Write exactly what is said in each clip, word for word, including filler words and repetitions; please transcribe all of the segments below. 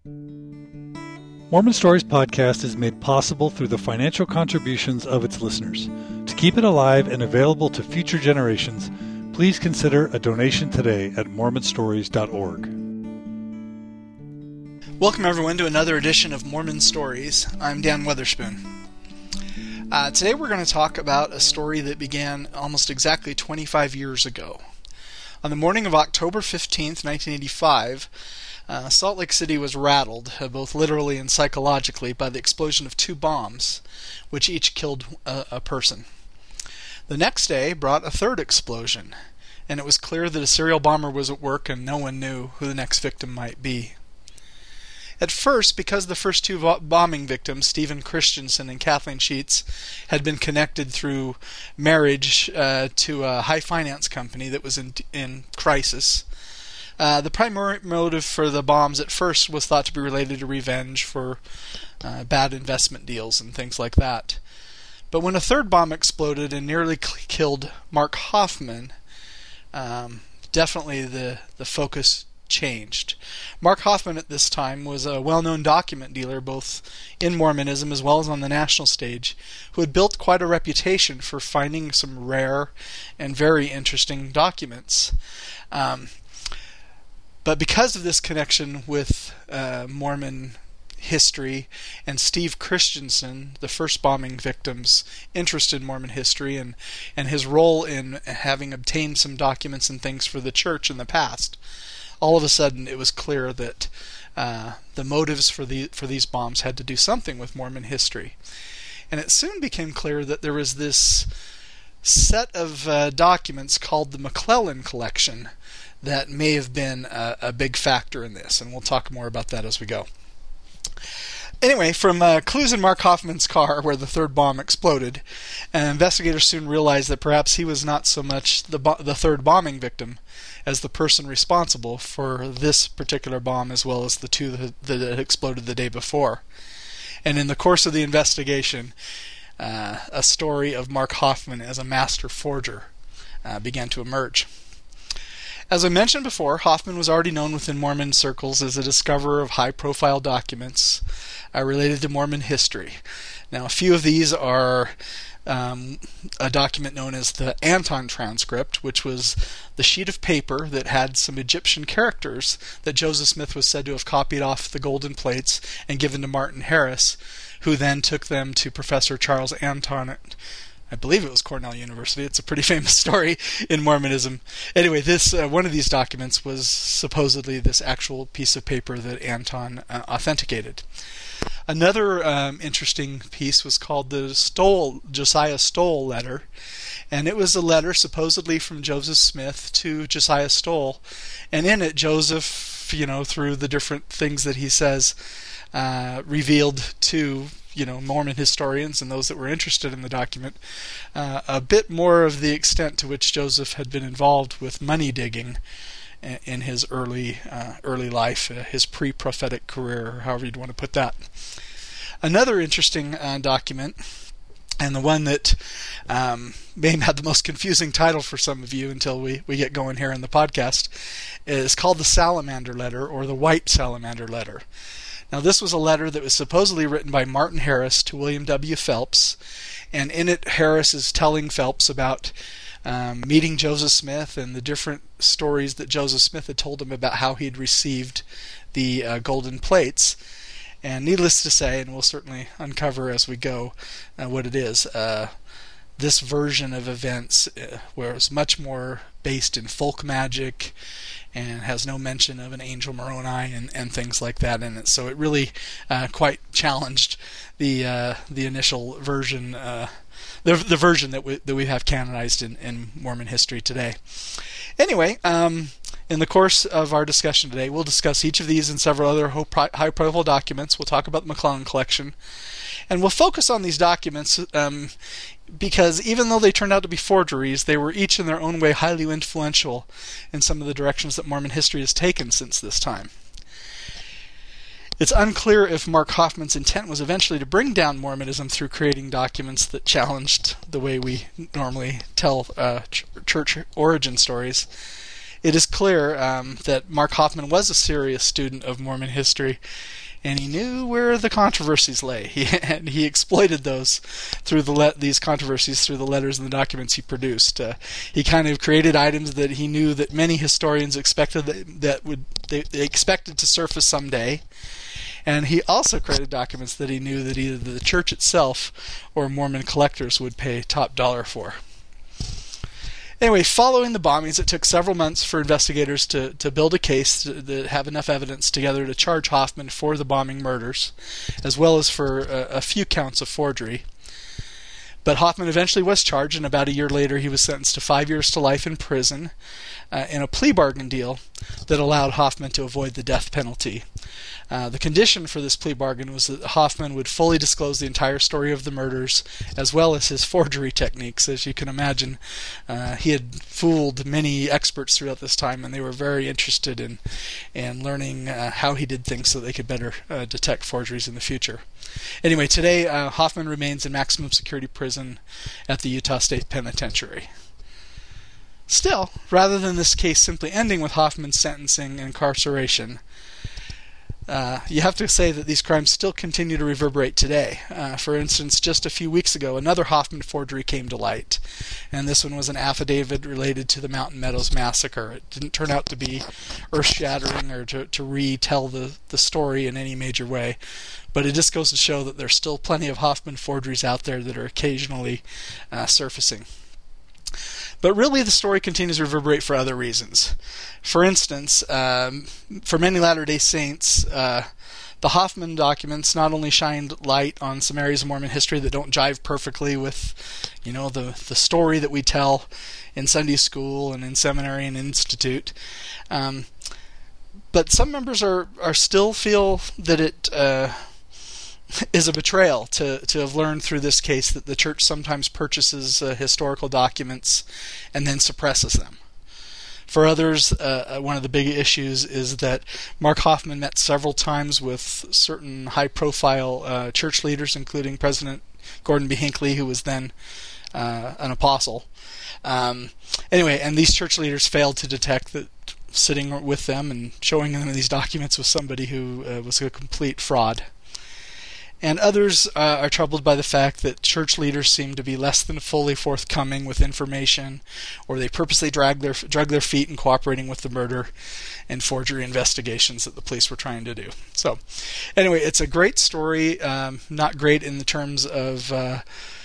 Mormon Stories Podcast is made possible through the financial contributions of its listeners. To keep it alive and available to future generations, please consider a donation today at mormon stories dot org. Welcome everyone to another edition of Mormon Stories. I'm Dan Weatherspoon. Uh, today we're going to talk about a story that began almost exactly twenty-five years ago. On the morning of October fifteenth, nineteen eighty-five, uh, Salt Lake City was rattled, uh, both literally and psychologically, by the explosion of two bombs, which each killed a, a person. The next day brought a third explosion, and it was clear that a serial bomber was at work and no one knew who the next victim might be. At first, because the first two vo- bombing victims, Stephen Christensen and Kathleen Sheets, had been connected through marriage uh, to a high finance company that was in, in crisis, uh, the primary motive for the bombs at first was thought to be related to revenge for uh, bad investment deals and things like that. But when a third bomb exploded and nearly killed Mark Hoffman, um, definitely the, the focus changed. Mark Hoffman at this time was a well-known document dealer both in Mormonism as well as on the national stage, who had built quite a reputation for finding some rare and very interesting documents. Um, but because of this connection with uh, Mormon history and Steve Christensen, the first bombing victim's interest in Mormon history and, and his role in having obtained some documents and things for the church in the past, all of a sudden it was clear that uh, the motives for the for these bombs had to do something with Mormon history. And it soon became clear that there was this set of uh, documents called the McClellan Collection that may have been a, a big factor in this, and we'll talk more about that as we go. Anyway, from uh, clues in Mark Hoffman's car where the third bomb exploded, uh, investigators soon realized that perhaps he was not so much the bo- the third bombing victim as the person responsible for this particular bomb as well as the two that, that had exploded the day before. And in the course of the investigation, uh, a story of Mark Hoffman as a master forger uh, began to emerge. As I mentioned before, Hoffman was already known within Mormon circles as a discoverer of high-profile documents uh, related to Mormon history. Now, a few of these are um, a document known as the Anton Transcript, which was the sheet of paper that had some Egyptian characters that Joseph Smith was said to have copied off the golden plates and given to Martin Harris, who then took them to Professor Charles Anton at I believe it was Cornell University. It's a pretty famous story in Mormonism. Anyway, this uh, one of these documents was supposedly this actual piece of paper that Anton uh, authenticated. Another um, interesting piece was called the Stoll, Josiah Stoll letter, and it was a letter supposedly from Joseph Smith to Josiah Stoll, and in it Joseph, you know, through the different things that he says, uh, revealed to you know, Mormon historians and those that were interested in the document, uh, a bit more of the extent to which Joseph had been involved with money digging in his early uh, early life, uh, his pre-prophetic career, or however you'd want to put that. Another interesting uh, document, and the one that um, may have the most confusing title for some of you until we, we get going here in the podcast, is called the Salamander Letter, or the White Salamander Letter. Now, this was a letter that was supposedly written by Martin Harris to William W. Phelps, and in it Harris is telling Phelps about um, meeting Joseph Smith and the different stories that Joseph Smith had told him about how he'd received the uh, golden plates. And needless to say, and we'll certainly uncover as we go uh, what it is, uh, this version of events uh, was much more based in folk magic and has no mention of an angel Moroni and, and things like that in it. So it really uh, quite challenged the uh, the initial version, uh, the the version that we that we have canonized in, in Mormon history today. Anyway, um, in the course of our discussion today, we'll discuss each of these and several other high-profile documents. We'll talk about the McClellan Collection, and we'll focus on these documents um, because even though they turned out to be forgeries, they were each in their own way highly influential in some of the directions that Mormon history has taken since this time. It's unclear if Mark Hoffman's intent was eventually to bring down Mormonism through creating documents that challenged the way we normally tell uh, ch- church origin stories. it is clear um, that Mark Hofmann was a serious student of Mormon history, and he knew where the controversies lay. He, and he exploited those through the le- these controversies through the letters and the documents he produced. Uh, he kind of created items that he knew that many historians expected that, that would they, they expected to surface someday. And he also created documents that he knew that either the church itself or Mormon collectors would pay top dollar for. Anyway, following the bombings, it took several months for investigators to, to build a case to, to have enough evidence together to charge Hofmann for the bombing murders, as well as for a, a few counts of forgery. But Hofmann eventually was charged, and about a year later he was sentenced to five years to life in prison uh, in a plea bargain deal that allowed Hofmann to avoid the death penalty. Uh, the condition for this plea bargain was that Hofmann would fully disclose the entire story of the murders, as well as his forgery techniques. As you can imagine, uh, he had fooled many experts throughout this time, and they were very interested in, in learning uh, how he did things so they could better uh, detect forgeries in the future. Anyway, today uh, Hofmann remains in maximum security prison at the Utah State Penitentiary. Still, rather than this case simply ending with Hofmann's sentencing and incarceration, Uh, you have to say that these crimes still continue to reverberate today. Uh, for instance, just a few weeks ago, another Hofmann forgery came to light, and this one was an affidavit related to the Mountain Meadows Massacre. It didn't turn out to be earth-shattering or to, to retell the, the story in any major way, but it just goes to show that there's still plenty of Hofmann forgeries out there that are occasionally uh, surfacing. But really, the story continues to reverberate for other reasons. For instance, um, for many Latter-day Saints, uh, the Hofmann documents not only shined light on some areas of Mormon history that don't jive perfectly with, you know, the the story that we tell in Sunday school and in seminary and institute, um, but some members are, are still feel that it uh, is a betrayal to, to have learned through this case that the church sometimes purchases uh, historical documents and then suppresses them. For others, uh, one of the big issues is that Mark Hofmann met several times with certain high-profile uh, church leaders, including President Gordon B. Hinckley, who was then uh, an apostle. Um, anyway, and these church leaders failed to detect that sitting with them and showing them these documents was somebody who uh, was a complete fraud. And others uh, are troubled by the fact that church leaders seem to be less than fully forthcoming with information, or they purposely drag their drug their feet in cooperating with the murder and forgery investigations that the police were trying to do. So, anyway, it's a great story. Um, not great in the terms of uh,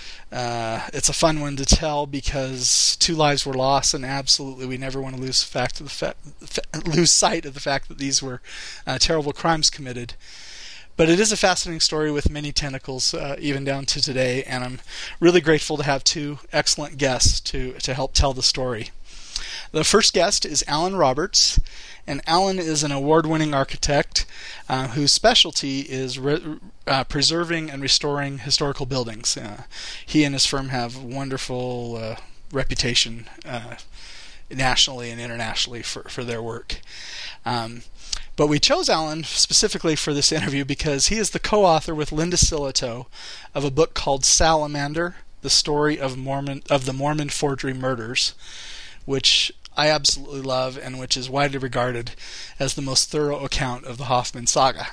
uh, it's a fun one to tell because two lives were lost, and absolutely we never want to lose fact of the fa- lose sight of the fact that these were uh, terrible crimes committed. But it is a fascinating story with many tentacles, uh, even down to today, and I'm really grateful to have two excellent guests to, to help tell the story. The first guest is Alan Roberts, and Alan is an award-winning architect uh, whose specialty is re- uh, preserving and restoring historical buildings. Uh, he and his firm have wonderful uh, reputation uh, nationally and internationally for, for their work. Um, But we chose Alan specifically for this interview because he is the co-author with Linda Sillitoe of a book called Salamander, The Story of Mormon of the Mormon Forgery Murders, which I absolutely love and which is widely regarded as the most thorough account of the Hofmann saga.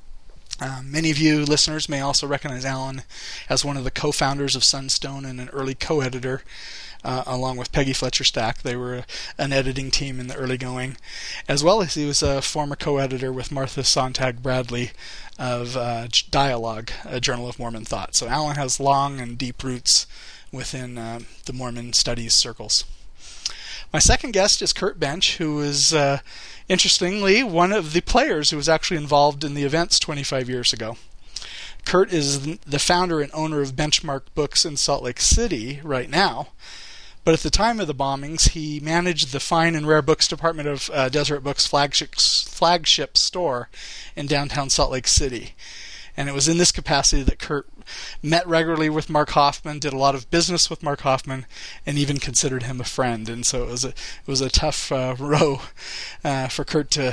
Um, many of you listeners may also recognize Alan as one of the co-founders of Sunstone and an early co-editor Uh, along with Peggy Fletcher Stack. They were a, an editing team in the early going, as well as he was a former co-editor with Martha Sontag Bradley of uh, Dialogue, a Journal of Mormon Thought. So Alan has long and deep roots within uh, the Mormon studies circles. My second guest is Kurt Bench, who is, uh, interestingly, one of the players who was actually involved in the events twenty-five years ago. Kurt is the founder and owner of Benchmark Books in Salt Lake City right now. But at the time of the bombings, he managed the fine and rare books department of uh, Deseret Books' flagship, flagship store in downtown Salt Lake City. And it was in this capacity that Kurt met regularly with Mark Hofmann, did a lot of business with Mark Hofmann, and even considered him a friend. And so it was a, it was a tough uh, row uh, for Kurt to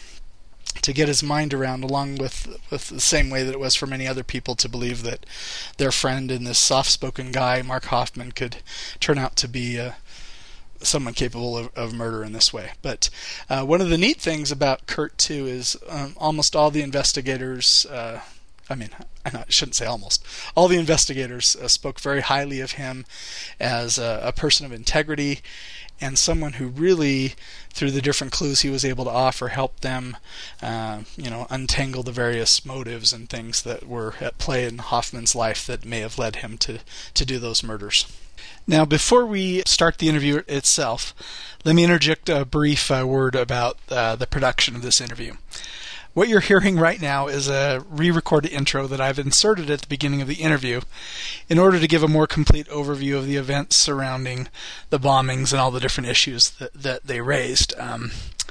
to get his mind around, along with with the same way that it was for many other people to believe that their friend and this soft-spoken guy, Mark Hofmann, could turn out to be a, someone capable of, of murder in this way. But uh, one of the neat things about Kurt too is um, almost all the investigators. Uh, I mean, I shouldn't say almost. All the investigators uh, spoke very highly of him as a, a person of integrity and someone who really, through the different clues he was able to offer, helped them, uh, you know, untangle the various motives and things that were at play in Hoffman's life that may have led him to, to do those murders. Now, before we start the interview itself, let me interject a brief uh, word about uh, the production of this interview. What you're hearing right now is a re-recorded intro that I've inserted at the beginning of the interview in order to give a more complete overview of the events surrounding the bombings and all the different issues that, that they raised. Um,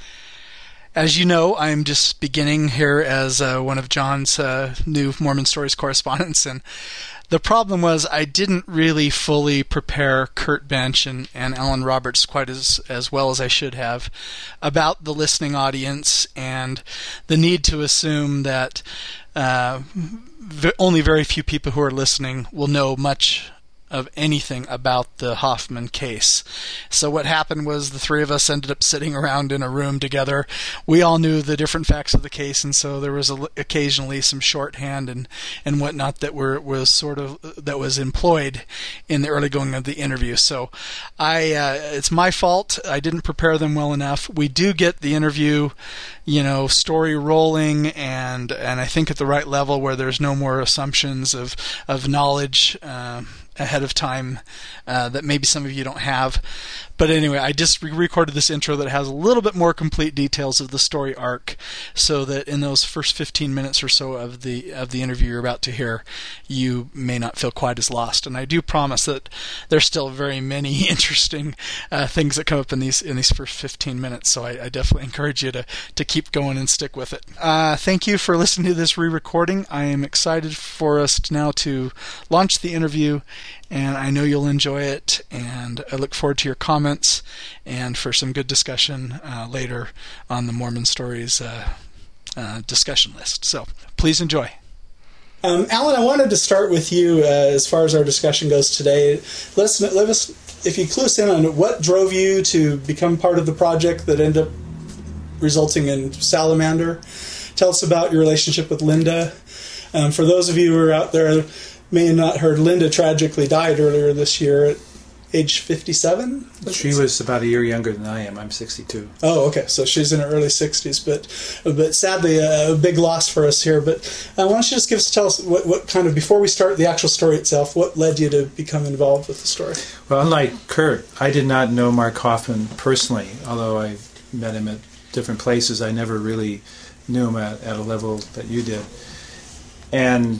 as you know, I'm just beginning here as uh, one of John's uh, new Mormon Stories correspondents, and the problem was I didn't really fully prepare Kurt Bench and, and Alan Roberts quite as, as well as I should have about the listening audience and the need to assume that uh, v- only very few people who are listening will know much of anything about the Hoffman case. So what happened was the three of us ended up sitting around in a room together. We all knew the different facts of the case, and so there was a, occasionally some shorthand and, and whatnot that were was sort of that was employed in the early going of the interview. So I uh, it's my fault. I didn't prepare them well enough. We do get the interview, you know, story rolling, and and I think at the right level where there's no more assumptions of of knowledge Uh, ahead of time uh, that maybe some of you don't have. But anyway, I just re-recorded this intro that has a little bit more complete details of the story arc, so that in those first fifteen minutes or so of the of the interview you're about to hear, you may not feel quite as lost. And I do promise that there's still very many interesting uh, things that come up in these in these first fifteen minutes. So I, I definitely encourage you to to keep going and stick with it. Uh, thank you for listening to this re-recording. I am excited for us now to launch the interview, and I know you'll enjoy it, and I look forward to your comments and for some good discussion uh, later on the Mormon Stories uh, uh, discussion list. So please enjoy. Um, Alan, I wanted to start with you uh, as far as our discussion goes today. Let us, let us, if you clue us in on what drove you to become part of the project that ended up resulting in Salamander. Tell us about your relationship with Linda. Um, for those of you who are out there may have not heard, Linda tragically died earlier this year at age fifty-seven? She was about a year younger than I am. I'm sixty-two. Oh, okay. So she's in her early sixties, but but sadly a, a big loss for us here. But uh, why don't you just give us, tell us what, what kind of, before we start the actual story itself, what led you to become involved with the story? Well, unlike Kurt, I did not know Mark Hoffman personally, although I met him at different places. I never really knew him at, at a level that you did. And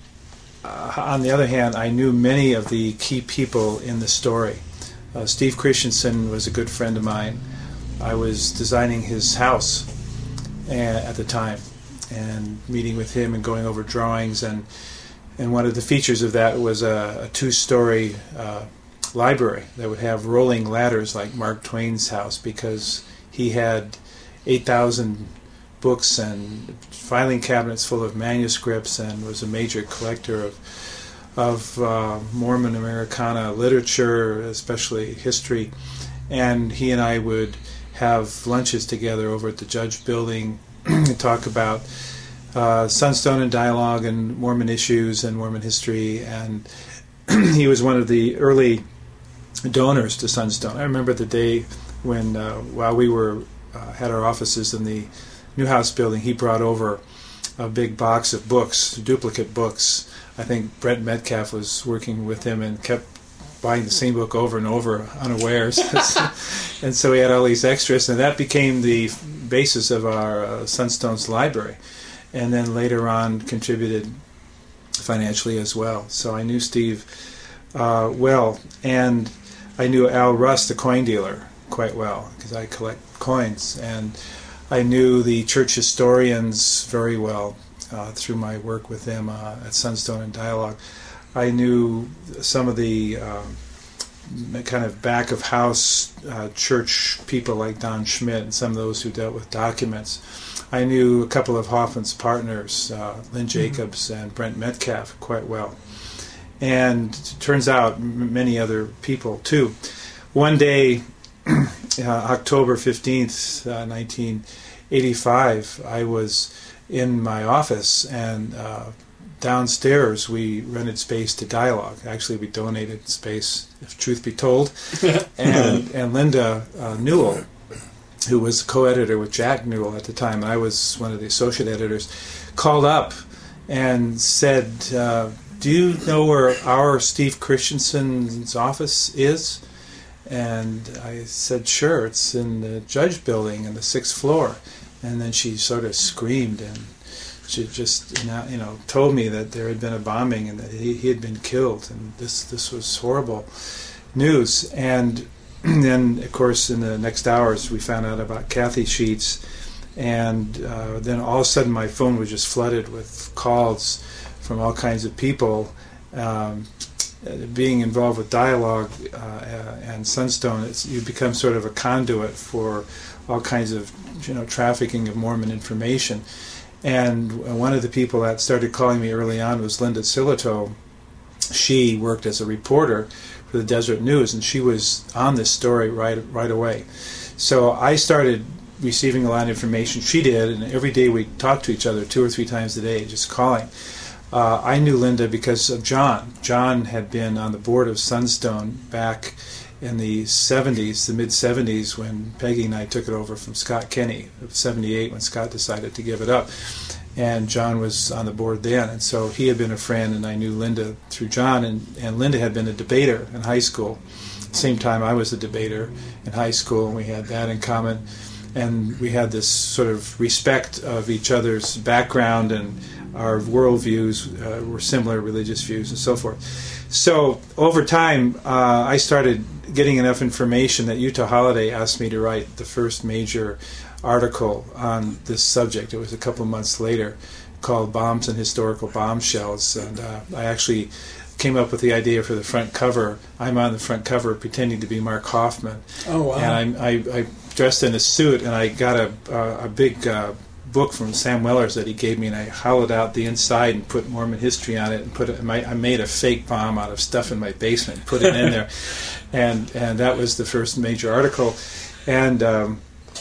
Uh, on the other hand, I knew many of the key people in the story. Uh, Steve Christensen was a good friend of mine. I was designing his house uh, at the time and meeting with him and going over drawings. And, and one of the features of that was a, a two-story uh, library that would have rolling ladders like Mark Twain's house, because he had eight thousand books and filing cabinets full of manuscripts, and was a major collector of of uh, Mormon Americana literature, especially history. And he and I would have lunches together over at the Judge Building and talk about uh, Sunstone and Dialogue and Mormon issues and Mormon history. And he was one of the early donors to Sunstone. I remember the day when, uh, while we were uh, had our offices in the Newhouse Building, he brought over a big box of books, duplicate books. I think Brent Metcalf was working with him and kept buying the same book over and over unawares. And so we had all these extras, and that became the basis of our uh, Sunstone's library. And then later on contributed financially as well. So I knew Steve uh, well, and I knew Al Russ, the coin dealer, quite well, because I collect coins. And I knew the church historians very well uh, through my work with them uh, at Sunstone and Dialogue. I knew some of the um, kind of back-of-house uh, church people like Don Schmidt and some of those who dealt with documents. I knew a couple of Hoffman's partners, uh, Lynn Jacobs mm-hmm. and Brent Metcalf, quite well. And it turns out m- many other people, too. One day, uh, October fifteenth, uh, nineteen eighty-five, I was in my office, and uh, downstairs we rented space to Dialogue. Actually, we donated space, if truth be told. and and Linda uh, Newell, who was co-editor with Jack Newell at the time, I was one of the associate editors, called up and said, uh, do you know where our Steve Christensen's office is? And I said, sure, it's in the Judge Building in the sixth floor. And then she sort of screamed, and she just, you know, told me that there had been a bombing and that he, he had been killed, and this this was horrible news. And then, of course, in the next hours, we found out about Kathy Sheets, and uh, then all of a sudden my phone was just flooded with calls from all kinds of people. Um, being involved with Dialogue uh, and Sunstone, it's, you become sort of a conduit for all kinds of, you know, trafficking of Mormon information. And one of the people that started calling me early on was Linda Silito. She worked as a reporter for the Desert News, and she was on this story right right away. So I started receiving a lot of information. She did, and every day we talked to each other two or three times a day, just calling. Uh, I knew Linda because of John. John had been on the board of Sunstone back in the seventies, the mid-seventies, when Peggy and I took it over from Scott Kenny, seventy-eight, when Scott decided to give it up. And John was on the board then, and so he had been a friend, and I knew Linda through John, and, and Linda had been a debater in high school. At the same time, I was a debater in high school, and we had that in common. And we had this sort of respect of each other's background, and our worldviews uh, were similar, religious views, and so forth. So over time, uh, I started getting enough information that Utah Holiday asked me to write the first major article on this subject. It was a couple of months later, called Bombs and Historical Bombshells, and uh, I actually came up with the idea for the front cover. I'm on the front cover pretending to be Mark Hoffman. Oh, wow. And I, I, I dressed in a suit, and I got a, a, a big uh, book from Sam Wellers that he gave me, and I hollowed out the inside and put Mormon history on it, and put it. My, I made a fake bomb out of stuff in my basement, and put it in there, and and that was the first major article. And um,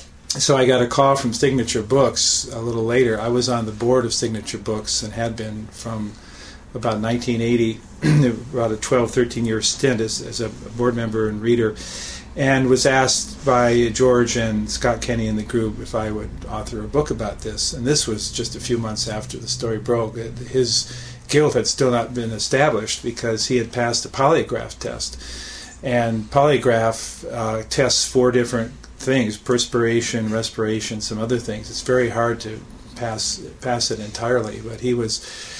so I got a call from Signature Books a little later. I was on the board of Signature Books and had been from about nineteen eighty, about a twelve, thirteen year stint as, as a board member and reader, and was asked by George and Scott Kenny in the group if I would author a book about this. And this was just a few months after the story broke. His guilt had still not been established because he had passed a polygraph test. And polygraph uh, tests four different things: perspiration, respiration, some other things. It's very hard to pass pass it entirely, but he was,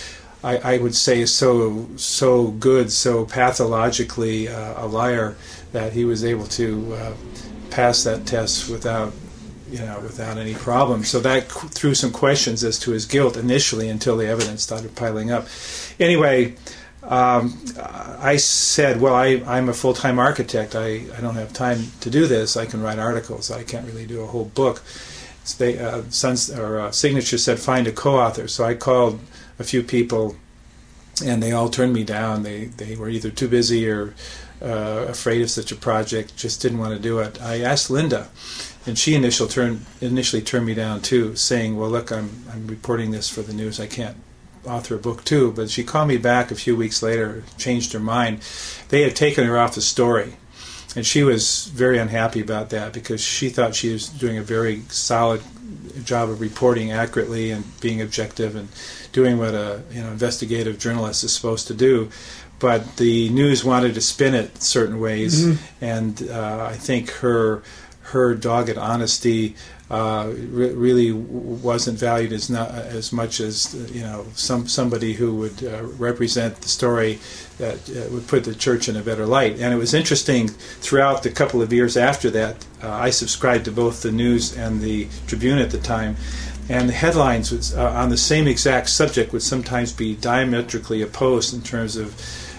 I, I would say, so so good, so pathologically uh, a liar that he was able to uh, pass that test without, you know, without any problem. So that qu- threw some questions as to his guilt initially until the evidence started piling up. Anyway, um, I said, well, I, I'm a full-time architect. I, I don't have time to do this. I can write articles. I can't really do a whole book. So they, uh, Sons, or uh, Signature said, find a co-author. So I called a few people, and they all turned me down. They they were either too busy or uh, afraid of such a project, just didn't want to do it. I asked Linda, and she initial turn, initially turned me down too, saying, well, look, I'm I'm reporting this for the news. I can't author a book too. But she called me back a few weeks later, changed her mind. They had taken her off the story, and she was very unhappy about that because she thought she was doing a very solid job of reporting accurately and being objective and doing what a you know investigative journalist is supposed to do. But the news wanted to spin it certain ways, mm-hmm. and uh, I think her her dogged honesty uh, re- really wasn't valued as not as much as you know some somebody who would uh, represent the story that uh, would put the church in a better light. And it was interesting, throughout the couple of years after that, uh, I subscribed to both the News and the Tribune at the time, and the headlines was, uh, on the same exact subject would sometimes be diametrically opposed in terms of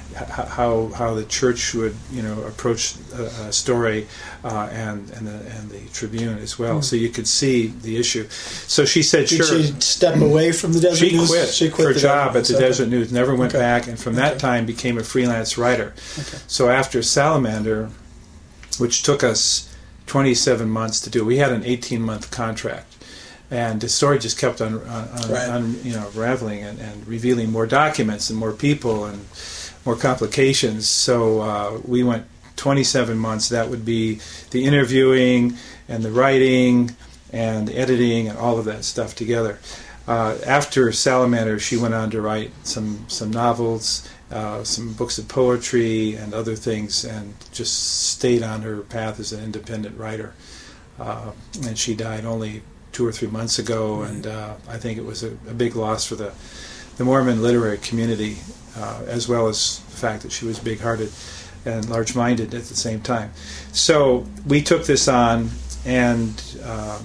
how how the church would you know approach a, a story, uh, and and the and the Tribune as well. Mm. So you could see the issue. So she said, Did "Sure." she step away from the Desert she News? Quit She quit her the job at the okay. Desert News. Never went okay. back, and from okay. that time became a freelance writer. Okay. So after Salamander, which took us twenty-seven months to do it. We had an eighteen-month contract. And the story just kept on, on, on, right. on you know, unraveling and, and revealing more documents and more people and more complications. So uh, we went twenty-seven months. That would be the interviewing and the writing and the editing and all of that stuff together. Uh, after Salamander, she went on to write some some novels, uh, some books of poetry, and other things, and just stayed on her path as an independent writer. Uh, and she died only two or three months ago, and uh, I think it was a, a big loss for the, the Mormon literary community, uh, as well as the fact that she was big-hearted and large-minded at the same time. So we took this on, and um,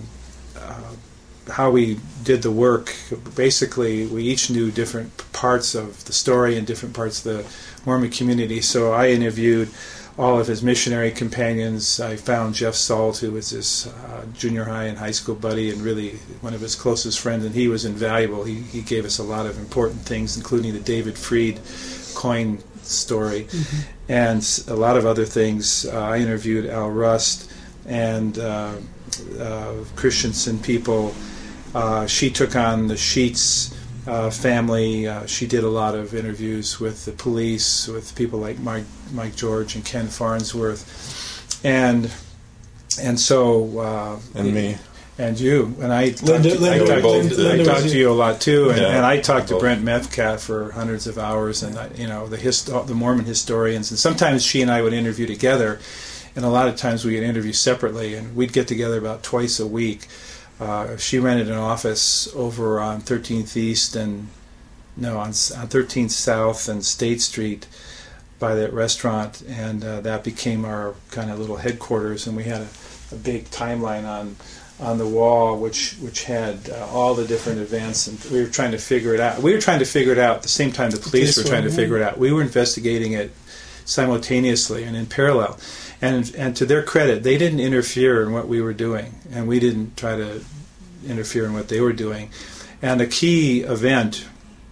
uh, how we did the work, basically we each knew different parts of the story and different parts of the Mormon community. So I interviewed all of his missionary companions. I found Jeff Salt, who was his uh, junior high and high school buddy and really one of his closest friends, and he was invaluable. He, he gave us a lot of important things, including the David Freed coin story, mm-hmm. and a lot of other things. Uh, I interviewed Al Rust and uh, uh, Christensen people. Uh, she took on the Sheets uh, family. Uh, she did a lot of interviews with the police, with people like Mike, Mike George and Ken Farnsworth, and and so uh, and me and you and I. Talked Linda, to, Linda, I talked, Linda, to, Linda I talked to you a lot too, and, yeah, and I talked to both. Brent Methcalf for hundreds of hours, and I, you know the hist- the Mormon historians, and sometimes she and I would interview together, and a lot of times we would interview separately, and we'd get together about twice a week. Uh, she rented an office over on thirteenth East and no on, on thirteenth South and State Street by that restaurant, and uh, that became our kind of little headquarters. And we had a, a big timeline on on the wall, which which had uh, all the different events, and we were trying to figure it out. We were trying to figure it out at the same time the police were trying to figure it out. We were investigating it simultaneously and in parallel. And and to their credit, they didn't interfere in what we were doing, and we didn't try to interfere in what they were doing. And a key event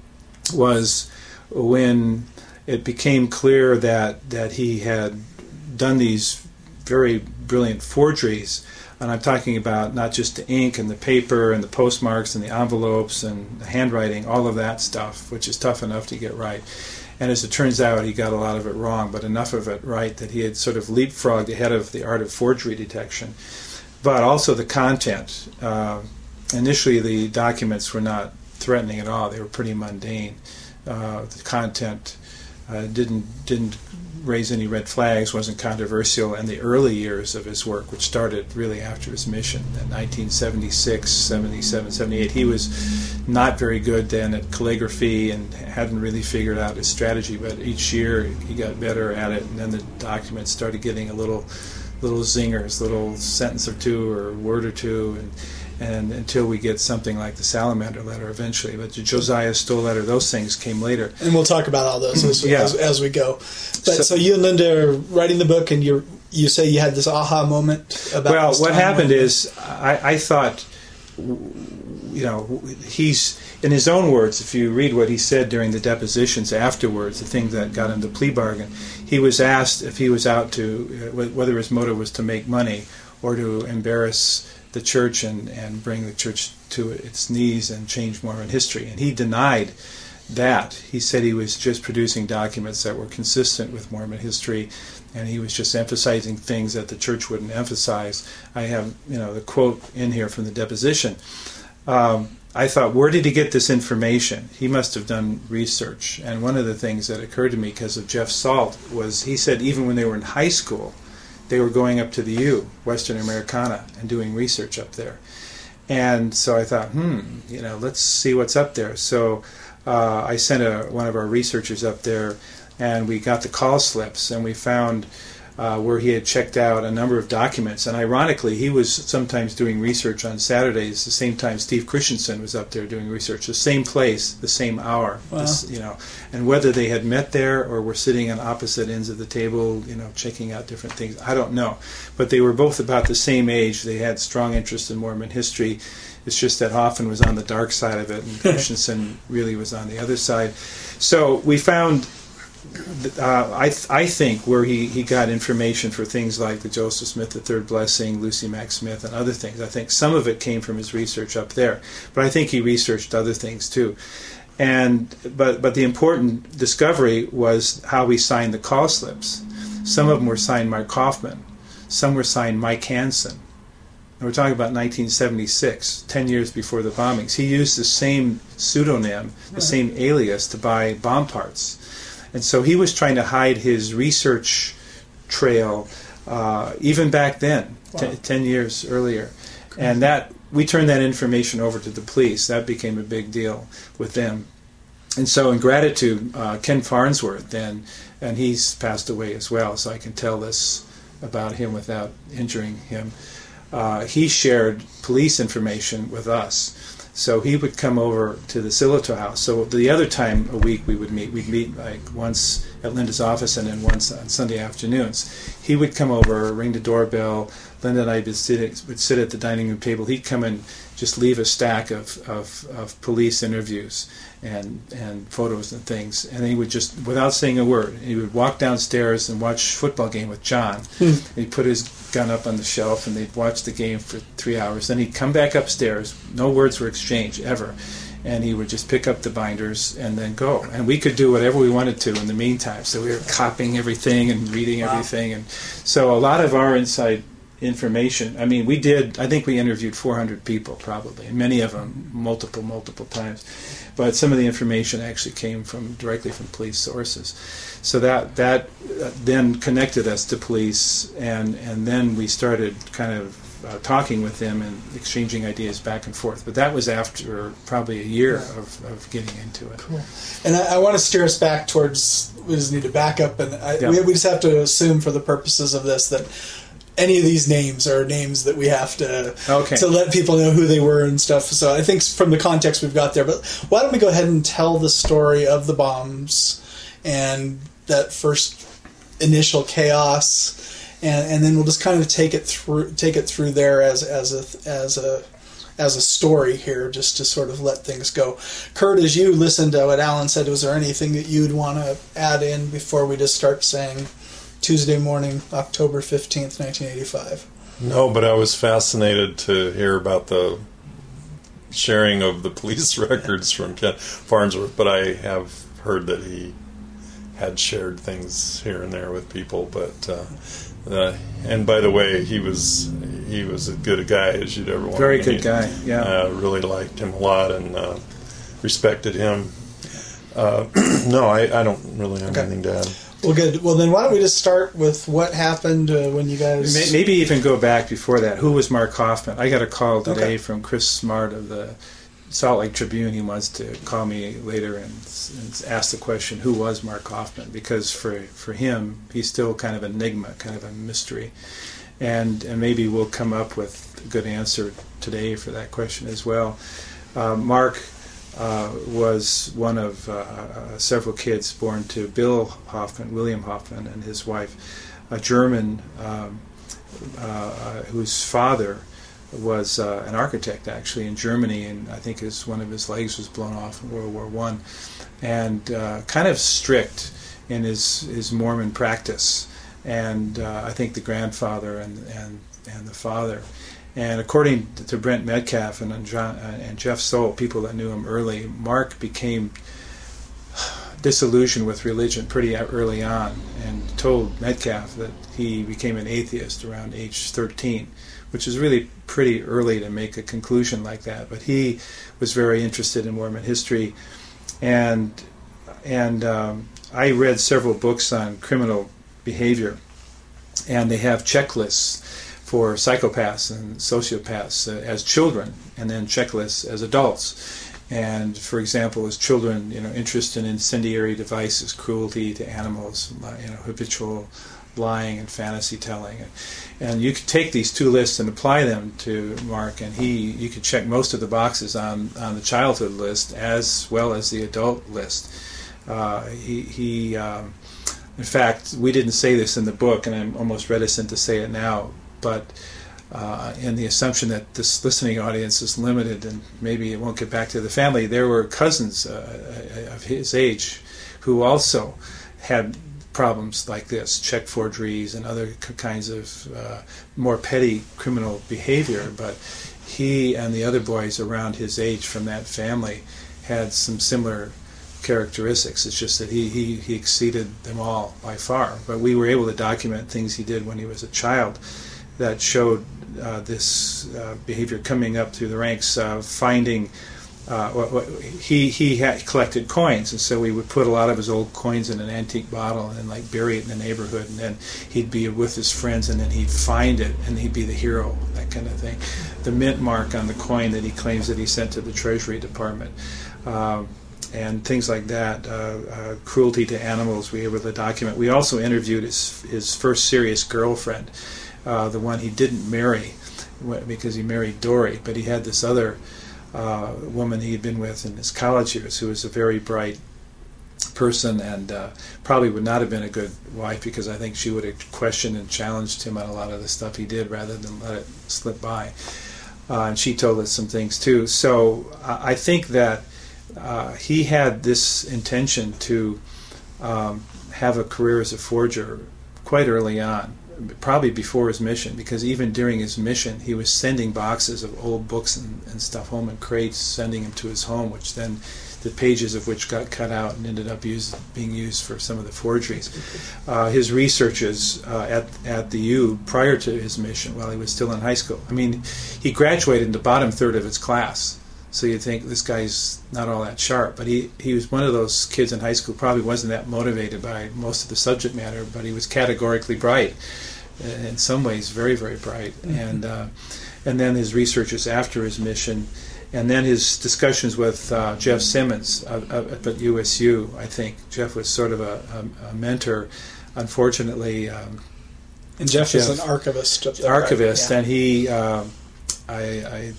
was when it became clear that, that he had done these very brilliant forgeries. And I'm talking about not just the ink and the paper and the postmarks and the envelopes and the handwriting, all of that stuff, which is tough enough to get right. And as it turns out, he got a lot of it wrong, but enough of it right that he had sort of leapfrogged ahead of the art of forgery detection. But also the content. Uh, initially, the documents were not threatening at all. They were pretty mundane. Uh, the content uh, didn't didn't raise any red flags, wasn't controversial. And the early years of his work, which started really after his mission in nineteen seventy-six, seventy-seven, seventy-eight, he was not very good then at calligraphy and hadn't really figured out his strategy, but each year he got better at it, and then the documents started getting a little little zingers, little sentence or two or word or two, and and until we get something like the Salamander letter eventually. But the Josiah Stoll letter, those things came later. And we'll talk about all those as, yeah. as, as we go. But so, So- so you and Linda are writing the book, and you you say you had this aha moment about Well, this what time happened when- is I, I thought, you know, he's, in his own words, if you read what he said during the depositions afterwards, the thing that got him the plea bargain, he was asked if he was out to, uh, whether his motive was to make money or to embarrass the church and, and bring the church to its knees and change Mormon history. And he denied that. He said he was just producing documents that were consistent with Mormon history, and he was just emphasizing things that the church wouldn't emphasize. I have, you know, the quote in here from the deposition. Um, I thought, where did he get this information? He must have done research. And one of the things that occurred to me because of Jeff Salt was he said even when they were in high school, they were going up to the U, Western Americana, and doing research up there. And so I thought, hmm, you know, let's see what's up there. So uh, I sent a, one of our researchers up there, and we got the call slips, and we found uh, where he had checked out a number of documents. And ironically, he was sometimes doing research on Saturdays, the same time Steve Christensen was up there doing research, the same place, the same hour. Wow. This, you know, and whether they had met there or were sitting on opposite ends of the table, you know, checking out different things, I don't know. But they were both about the same age. They had strong interest in Mormon history. It's just that Hoffman was on the dark side of it, and Christensen really was on the other side. So we found uh, I th- I think where he, he got information for things like the Joseph Smith the Third Blessing, Lucy Mack Smith, and other things, I think some of it came from his research up there. But I think he researched other things too. And but but the important discovery was how we signed the call slips. Some of them were signed Mark Kaufman. Some were signed Mike Hansen. And we're talking about nineteen seventy-six, ten years before the bombings. He used the same pseudonym, the same alias to buy bomb parts. And so he was trying to hide his research trail uh, even back then, wow. t- ten years earlier. Crazy. And that we turned that information over to the police. That became a big deal with them. And so in gratitude, uh, Ken Farnsworth then, and he's passed away as well, so I can tell this about him without injuring him. Uh, he shared police information with us. So he would come over to the Sillitoe house. So the other time a week we would meet, we'd meet like once at Linda's office and then once on Sunday afternoons. He would come over, ring the doorbell. Linda and I would sit, would sit at the dining room table. He'd come and just leave a stack of, of, of police interviews and and photos and things. And he would just, without saying a word, he would walk downstairs and watch football game with John. Hmm. He'd put his gun up on the shelf and they'd watch the game for three hours. Then he'd come back upstairs. No words were exchanged ever. And he would just pick up the binders and then go. And we could do whatever we wanted to in the meantime. So we were copying everything and reading wow. everything. And so a lot of our inside information, I mean, we did, I think we interviewed four hundred people probably, and many of them multiple, multiple times. But some of the information actually came from directly from police sources. So that that then connected us to police, and, and then we started kind of uh, talking with them and exchanging ideas back and forth. But that was after probably a year of, of getting into it. Cool. And I, I want to steer us back towards, we just need to back up, and I, yeah. we, we just have to assume for the purposes of this that any of these names are names that we have to okay. to let people know who they were and stuff. So I think from the context we've got there. But why don't we go ahead and tell the story of the bombs and that first initial chaos, and, and then we'll just kind of take it through take it through there as as a as a as a story here, just to sort of let things go. Kurt, as you listened to what Alan said, was there anything that you'd want to add in before we just start saying Tuesday morning, October fifteenth, nineteen eighty-five? No, but I was fascinated to hear about the sharing of the police records from Ken Farnsworth, but I have heard that he had shared things here and there with people. But uh, uh, and by the way, he was he was as good a guy as you'd ever want. Very to meet. good guy, yeah. Uh, really liked him a lot and uh, respected him. Uh, no, I, I don't really have okay. anything to add. Well, good. Well, then why don't we just start with what happened uh, when you guys... Maybe even go back before that. Who was Mark Kaufman? I got a call today okay. from Chris Smart of the Salt Lake Tribune. He wants to call me later and, and ask the question, who was Mark Kaufman? Because for, for him, he's still kind of an enigma, kind of a mystery. And, and maybe we'll come up with a good answer today for that question as well. Uh, Mark... Uh, was one of uh, uh, several kids born to Bill Hoffman, William Hoffman, and his wife, a German um, uh, whose father was uh, an architect actually in Germany, and I think his one of his legs was blown off in World War One, and uh, kind of strict in his, his Mormon practice, and uh, I think the grandfather and and, and the father. And according to Brent Metcalf and, John, and Jeff Soule, people that knew him early, Mark became disillusioned with religion pretty early on and told Metcalf that he became an atheist around age thirteen, which is really pretty early to make a conclusion like that. But he was very interested in Mormon history. And, and um, I read several books on criminal behavior, and they have checklists for psychopaths and sociopaths uh, as children, and then checklists as adults. And for example, as children, you know, interest in incendiary devices, cruelty to animals, you know, habitual lying and fantasy telling. And, and you could take these two lists and apply them to Mark, and he, you could check most of the boxes on, on the childhood list as well as the adult list. Uh, he, he um, in fact, we didn't say this in the book, and I'm almost reticent to say it now, but uh, in the assumption that this listening audience is limited and maybe it won't get back to the family, there were cousins uh, of his age who also had problems like this, check forgeries and other k- kinds of uh, more petty criminal behavior. But he and the other boys around his age from that family had some similar characteristics. It's just that he, he, he exceeded them all by far. But we were able to document things he did when he was a child that showed uh, this uh, behavior coming up through the ranks, uh, finding uh, what, what, he he had collected coins, and so we would put a lot of his old coins in an antique bottle and then like bury it in the neighborhood, and then he'd be with his friends, and then he'd find it, and he'd be the hero, that kind of thing. The mint mark on the coin that he claims that he sent to the Treasury Department. Um, and things like that, uh, uh, cruelty to animals, we were able to document. We also interviewed his his first serious girlfriend, uh, the one he didn't marry because he married Dory, but he had this other uh, woman he had been with in his college years who was a very bright person and uh, probably would not have been a good wife, because I think she would have questioned and challenged him on a lot of the stuff he did rather than let it slip by. Uh, and she told us some things too. So I, I think that Uh, he had this intention to um, have a career as a forger quite early on, probably before his mission, because even during his mission he was sending boxes of old books and, and stuff home in crates, sending them to his home, which then the pages of which got cut out and ended up used, being used for some of the forgeries. Uh, his researches uh, at, at the U prior to his mission, while he was still in high school, I mean, he graduated in the bottom third of his class. So you'd think this guy's not all that sharp, but he, he was one of those kids in high school, probably wasn't that motivated by most of the subject matter, but he was categorically bright, in some ways very, very bright. Mm-hmm. And uh, and then his researches after his mission, and then his discussions with uh, Jeff Simmons uh, up at U S U, I think. Jeff was sort of a, a, a mentor. Unfortunately... Um, and Jeff, Jeff is an archivist. Up there, archivist, right? Yeah. And he... Uh, I... I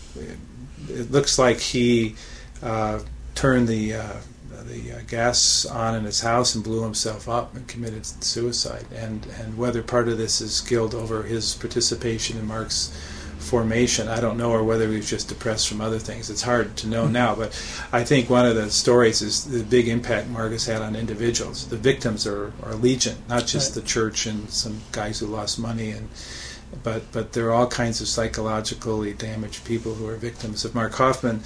It looks like he uh, turned the uh, the uh, gas on in his house and blew himself up and committed suicide. And and whether part of this is guilt over his participation in Mark's formation, I don't know, or whether he was just depressed from other things. It's hard to know now. But I think one of the stories is the big impact Mark has had on individuals. The victims are, are legion, not just right. the church and some guys who lost money and. But but there are all kinds of psychologically damaged people who are victims of Mark Hofmann.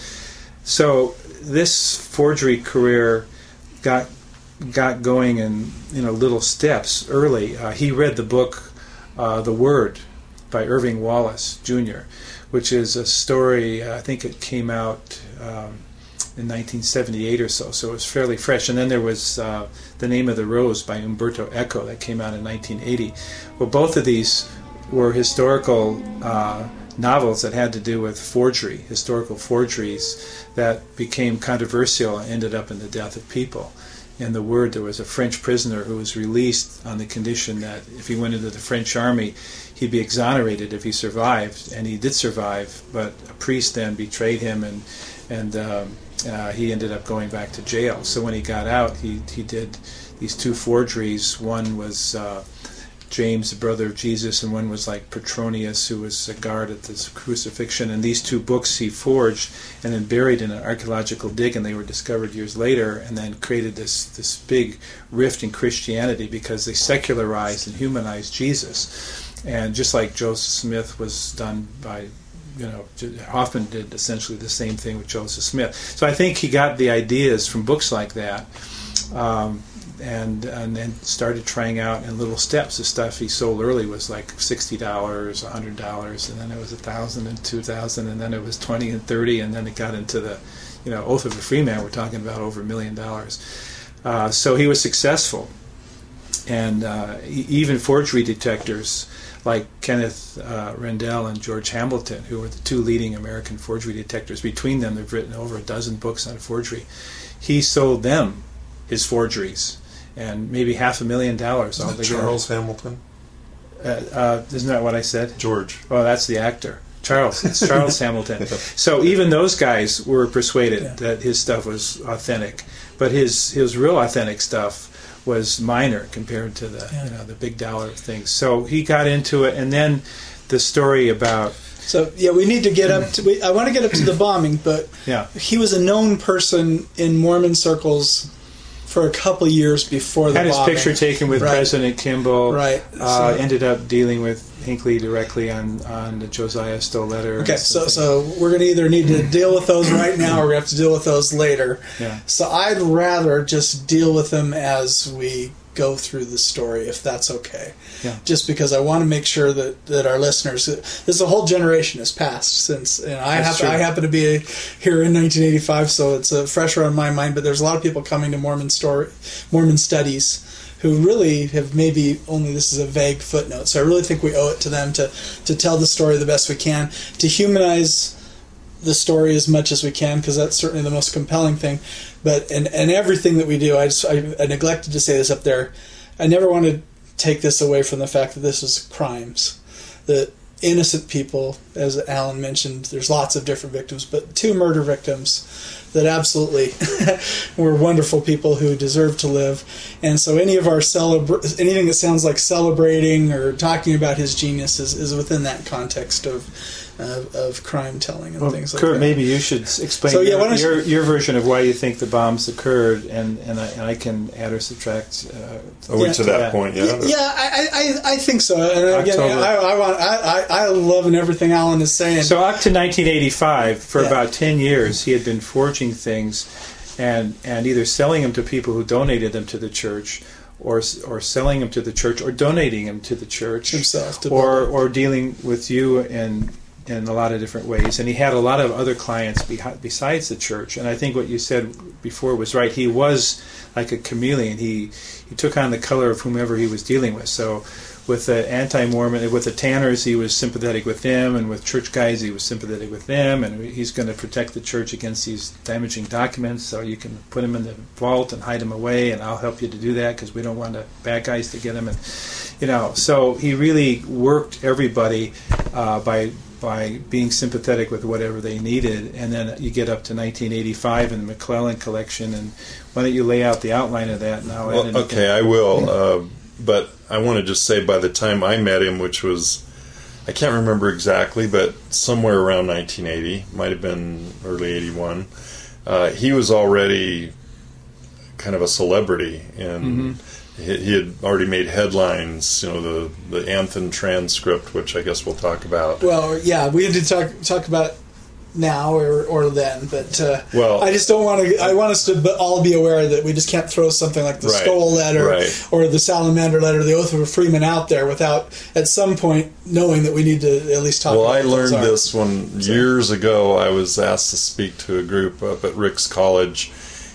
So this forgery career got got going in you know little steps early. Uh, he read the book uh, The Word by Irving Wallace Junior, which is a story. Uh, I think it came out um, in nineteen seventy-eight or so. So it was fairly fresh. And then there was uh, The Name of the Rose by Umberto Eco that came out in nineteen eighty. Well, both of these were historical uh, novels that had to do with forgery, historical forgeries that became controversial and ended up in the death of people. In The Word, there was a French prisoner who was released on the condition that if he went into the French army, he'd be exonerated if he survived, and he did survive, but a priest then betrayed him, and and um, uh, he ended up going back to jail. So when he got out, he, he did these two forgeries. One was... Uh, James, the brother of Jesus, and one was like Petronius, who was a guard at the crucifixion. And these two books he forged and then buried in an archaeological dig, and they were discovered years later, and then created this, this big rift in Christianity because they secularized and humanized Jesus. And just like Joseph Smith was done by, you know, Hofmann did essentially the same thing with Joseph Smith. So I think he got the ideas from books like that. Um, And and then started trying out in little steps. The stuff he sold early was like sixty dollars, a hundred dollars, and then it was a thousand and two thousand, and then it was twenty and thirty, and then it got into the, you know, Oath of a Free Man. We're talking about over a million dollars. Uh, so he was successful, and uh, even forgery detectors like Kenneth uh, Rendell and George Hamilton, who were the two leading American forgery detectors. Between them, they've written over a dozen books on forgery. He sold them his forgeries. And maybe half a million dollars altogether. Charles Hamilton? Uh, uh, isn't that what I said? George. Oh, that's the actor. Charles. It's Charles Hamilton. So even those guys were persuaded yeah. that his stuff was authentic, but his his real authentic stuff was minor compared to the yeah. you know the big dollar things. So he got into it, and then the story about. So yeah, we need to get up to. We, I want to get up to the bombing, but yeah. he was a known person in Mormon circles for a couple years before the Had his bombing. picture taken with Right. President Kimball. Right. Uh, So- ended up dealing with Hinckley directly on, on the Josiah Stowe letter. Okay, and so something. so we're going to either need to deal with those right now, or we have to deal with those later. Yeah. So I'd rather just deal with them as we go through the story, if that's okay. Yeah. Just because I want to make sure that, that our listeners, this a whole generation has passed since, and I That's happen, true. I happen to be here in nineteen eighty-five, so it's uh, fresher on my mind. But there's a lot of people coming to Mormon story, Mormon studies, who really have maybe only this is a vague footnote. So I really think we owe it to them to to tell the story the best we can, to humanize the story as much as we can, because that's certainly the most compelling thing. But and and everything that we do, I just I, I neglected to say this up there. I never want to take this away from the fact that this is crimes, that innocent people, as Alan mentioned, there's lots of different victims, but two murder victims that absolutely were wonderful people who deserve to live. And so any of our celebra- anything that sounds like celebrating or talking about his genius is, is within that context of of, of crime telling and Well, things like Kurt, that. maybe you should s- explain So, yeah, your, why don't you- your, your version of why you think the bombs occurred, and, and, I, and I can add or subtract. Uh, Are we Yeah. to that Yeah. point Yeah, yet? or- yeah, I, I, I think so. And again, October. I, I want, I, I, I love everything Alan is saying. So up to nineteen eighty-five, for Yeah. about ten years, he had been forging things and and either selling them to people who donated them to the church, or or selling them to the church, or donating them to the church Himself to or build it. or dealing with you in in a lot of different ways. And he had a lot of other clients behi- besides the church. And I think what you said before was right. He was like a chameleon. He he took on the color of whomever he was dealing with. So with the anti-Mormon, with the Tanners, he was sympathetic with them, and with church guys, he was sympathetic with them, and he's going to protect the church against these damaging documents, so you can put them in the vault and hide them away, and I'll help you to do that, because we don't want the bad guys to get them. And, you know, so he really worked everybody uh, by by being sympathetic with whatever they needed. And then you get up to nineteen eighty-five and the McClellan collection, and why don't you lay out the outline of that now? Well, okay, I will. Uh, but I want to just say, by the time I met him, which was, I can't remember exactly, but somewhere around nineteen eighty, might have been early eighty-one, uh, he was already kind of a celebrity. And mm-hmm. he, he had already made headlines, you know, the, the Anthon transcript, which I guess we'll talk about. Well, yeah, we had to talk talk about it now or, or then, but uh, Well, I just don't want to. I want us to be- all be aware that we just can't throw something like the Right, Stoll letter right. or the Salamander letter, the Oath of a Freeman out there without at some point knowing that we need to at least talk. Well, about I what those learned are. this when years ago I was asked to speak to a group up at Rick's College,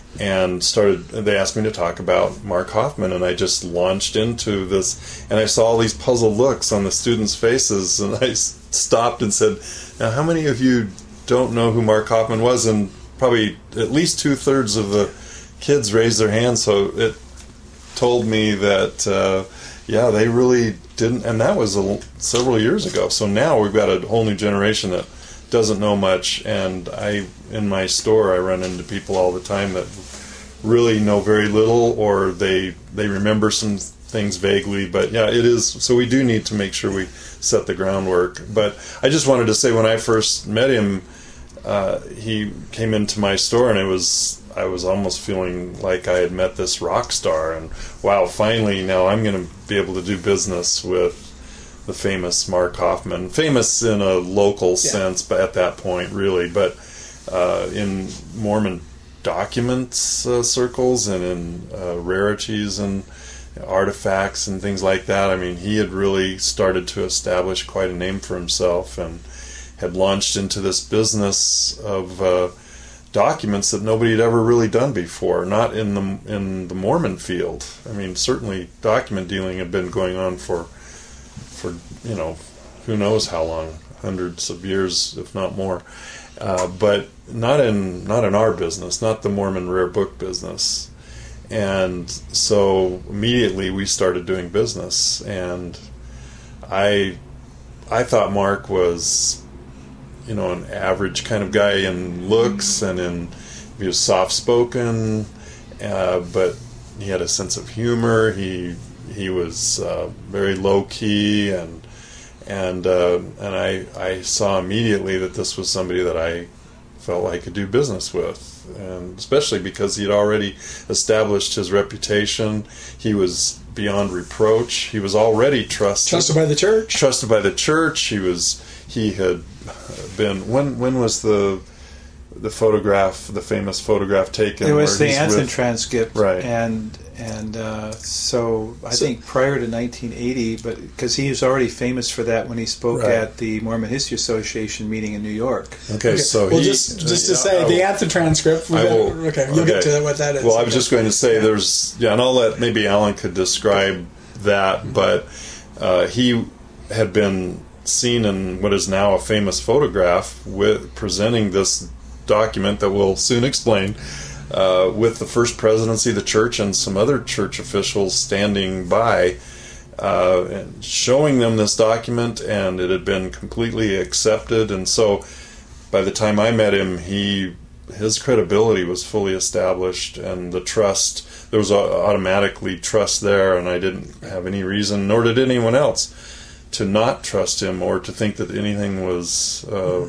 and started. They asked me to talk about Mark Hoffman, and I just launched into this. And I saw all these puzzled looks on the students' faces, and I s- stopped and said, "Now, how many of you don't know who Mark Hoffman was?" And probably at least two thirds of the kids raised their hands. So it told me that, uh, yeah, they really didn't. And that was a, several years ago. So now we've got a whole new generation that doesn't know much. And I, in my store, I run into people all the time that really know very little, or they they remember some things vaguely. But yeah, it is. So we do need to make sure we set the groundwork. But I just wanted to say, when I first met him, uh, he came into my store, and it was I was almost feeling like I had met this rock star, and wow, finally now I'm going to be able to do business with the famous Mark Hoffman. Famous in a local Yeah. sense, but at that point, really, but uh, in Mormon documents uh, circles and in uh, rarities and artifacts and things like that. I mean, he had really started to establish quite a name for himself, and had launched into this business of uh, documents that nobody had ever really done before, not in the in the Mormon field. I mean, certainly document dealing had been going on for for you know who knows how long, hundreds of years, if not more, uh, but not in not in our business, not the Mormon rare book business. And so immediately we started doing business, and I I thought Mark was, you know, an average kind of guy in looks, and in he was soft spoken, uh, but he had a sense of humor. He he was uh, very low key, and and uh, and I I saw immediately that this was somebody that I felt like he could do business with, and especially because he had already established his reputation. He was beyond reproach. He was already trusted. Trusted by the church. Trusted by the church. He was. He had been. When when was the the photograph, the famous photograph taken? It was where the he's Anthon with- transcript, Right. and and uh, so I So- think prior to nineteen eighty, but because he was already famous for that when he spoke Right. at the Mormon History Association meeting in New York. Okay, so well, he, just just to yeah, say I the will- Anthon transcript. I we've will- got- okay, you'll get to what that is. Well, I was Okay. just going to say there's, yeah, and I'll let maybe Alan could describe that, but uh, he had been seen in what is now a famous photograph with presenting this document that we'll soon explain uh, with the first presidency of the church and some other church officials standing by uh, and showing them this document, and it had been completely accepted. And so by the time I met him, he his credibility was fully established, and the trust, there was a- automatically trust there, and I didn't have any reason, nor did anyone else, to not trust him or to think that anything was uh,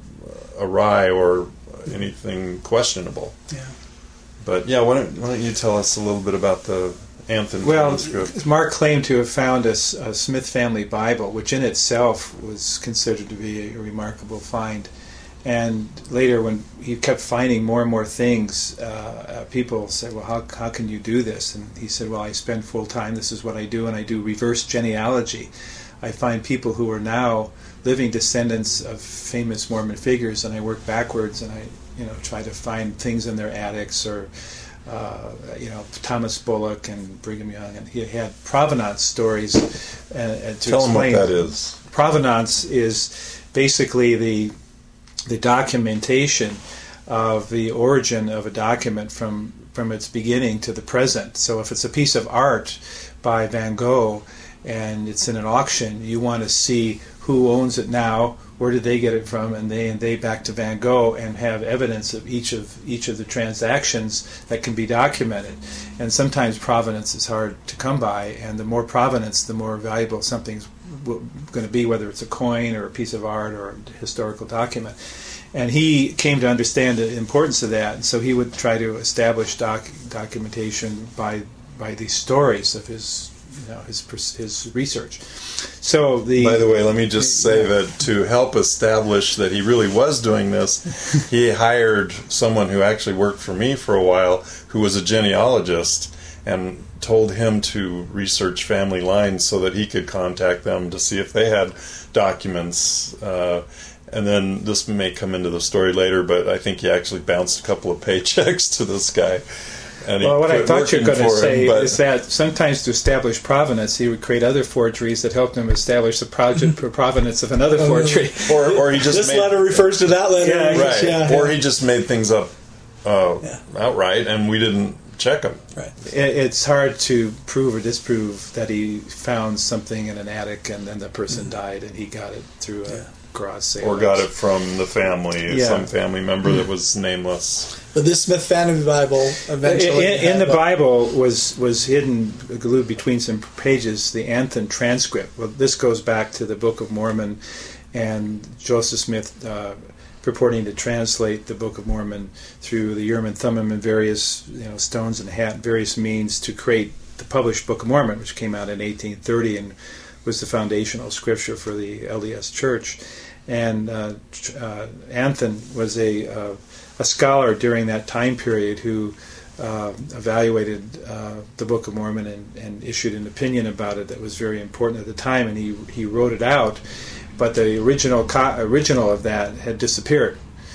awry or anything questionable. Yeah. But yeah, why don't, why don't you tell us a little bit about the Anthon Well, transcript? Mark claimed to have found a, S- a Smith family Bible, which in itself was considered to be a remarkable find. And later, when he kept finding more and more things, uh, uh, people said, well, how, how can you do this? And he said, well, I spend full time, this is what I do, and I do reverse genealogy. I find people who are now living descendants of famous Mormon figures, and I work backwards, and I, you know, try to find things in their attics, or, uh, you know, Thomas Bullock and Brigham Young, and he had provenance stories. Uh, uh, to Tell them what explain. that is. Provenance is basically the the documentation of the origin of a document from from its beginning to the present. So if it's a piece of art by Van Gogh and it's in an auction, you want to see who owns it now, where did they get it from, and they and they back to Van Gogh, and have evidence of each of each of the transactions that can be documented. And sometimes provenance is hard to come by, and the more provenance, the more valuable something's going to be, whether it's a coin or a piece of art or a historical document. And he came to understand the importance of that, and so he would try to establish doc, documentation by by these stories of his, you know, his his research. So the By the way, let me just say that to help establish that he really was doing this, he hired someone who actually worked for me for a while, who was a genealogist, and told him to research family lines so that he could contact them to see if they had documents. Uh, and then this may come into the story later, but I think he actually bounced a couple of paychecks to this guy. And he Well, what I quit thought you were working going to for him, say but- is that sometimes to establish provenance, he would create other forgeries that helped him establish the project provenance of another forgery. or, or he just This made, letter refers to that letter. Yeah, right, Yeah, or yeah. he just made things up uh, Yeah. outright, and we didn't check them. Right. It- It's hard to prove or disprove that he found something in an attic and then the person died and he got it through a garage sale. Or got it from the family, Yeah. some family member that was nameless. But this Smith Family Bible eventually In, in had the Bible was was hidden, glued between some pages, the Anthon transcript. Well, this goes back to the Book of Mormon, and Joseph Smith uh, purporting to translate the Book of Mormon through the Urim and Thummim and various, you know, stones and hat, various means to create the published Book of Mormon, which came out in eighteen thirty and was the foundational scripture for the L D S Church. And uh, uh, Anthon was a uh, a scholar during that time period who uh, evaluated uh, the Book of Mormon and, and issued an opinion about it that was very important at the time, and he he wrote it out. But the original co- original of that had disappeared,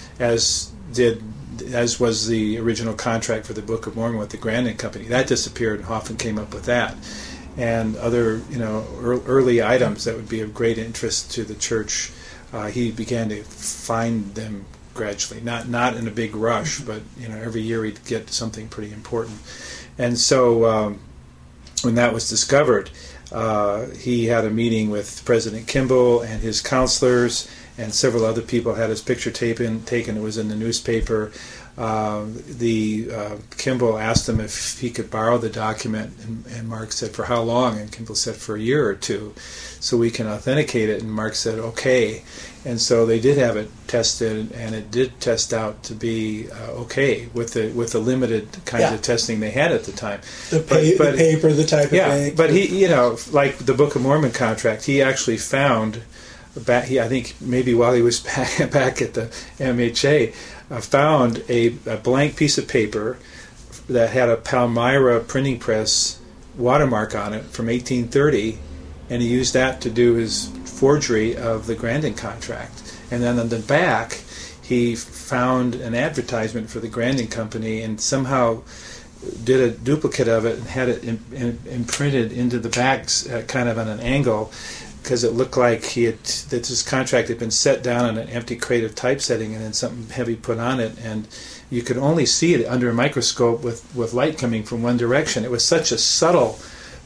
as did as was the original contract for the Book of Mormon with the Grandin Company. That disappeared, and Hoffman came up with that, and other, you know, early items that would be of great interest to the church. Uh, he began to find them gradually, not not in a big rush, but, you know, every year he'd get something pretty important. And so um, when that was discovered, uh, he had a meeting with President Kimball and his counselors, and several other people had his picture taken. Taken. It was in the newspaper. Um, the uh, Kimball asked him if he could borrow the document, and, and Mark said, for how long? And Kimball said, for a year or two, so we can authenticate it. And Mark said, okay. And so they did have it tested, and it did test out to be uh, okay with the with the limited kinds Yeah. of testing they had at the time. The, pa- But- but- the paper, the type Yeah, of ink. but he, you know, like the Book of Mormon contract, he actually found back. He, I think maybe while he was back, back at the M H A, uh, found a, a blank piece of paper that had a Palmyra printing press watermark on it from eighteen thirty, and he used that to do his forgery of the Grandin contract. And then on the back, he found an advertisement for the Grandin Company and somehow did a duplicate of it and had it in, in, imprinted into the backs uh, kind of on an angle, because it looked like he had that this contract had been set down on an empty crate of typesetting and then something heavy put on it, and you could only see it under a microscope with, with light coming from one direction. It was such a subtle,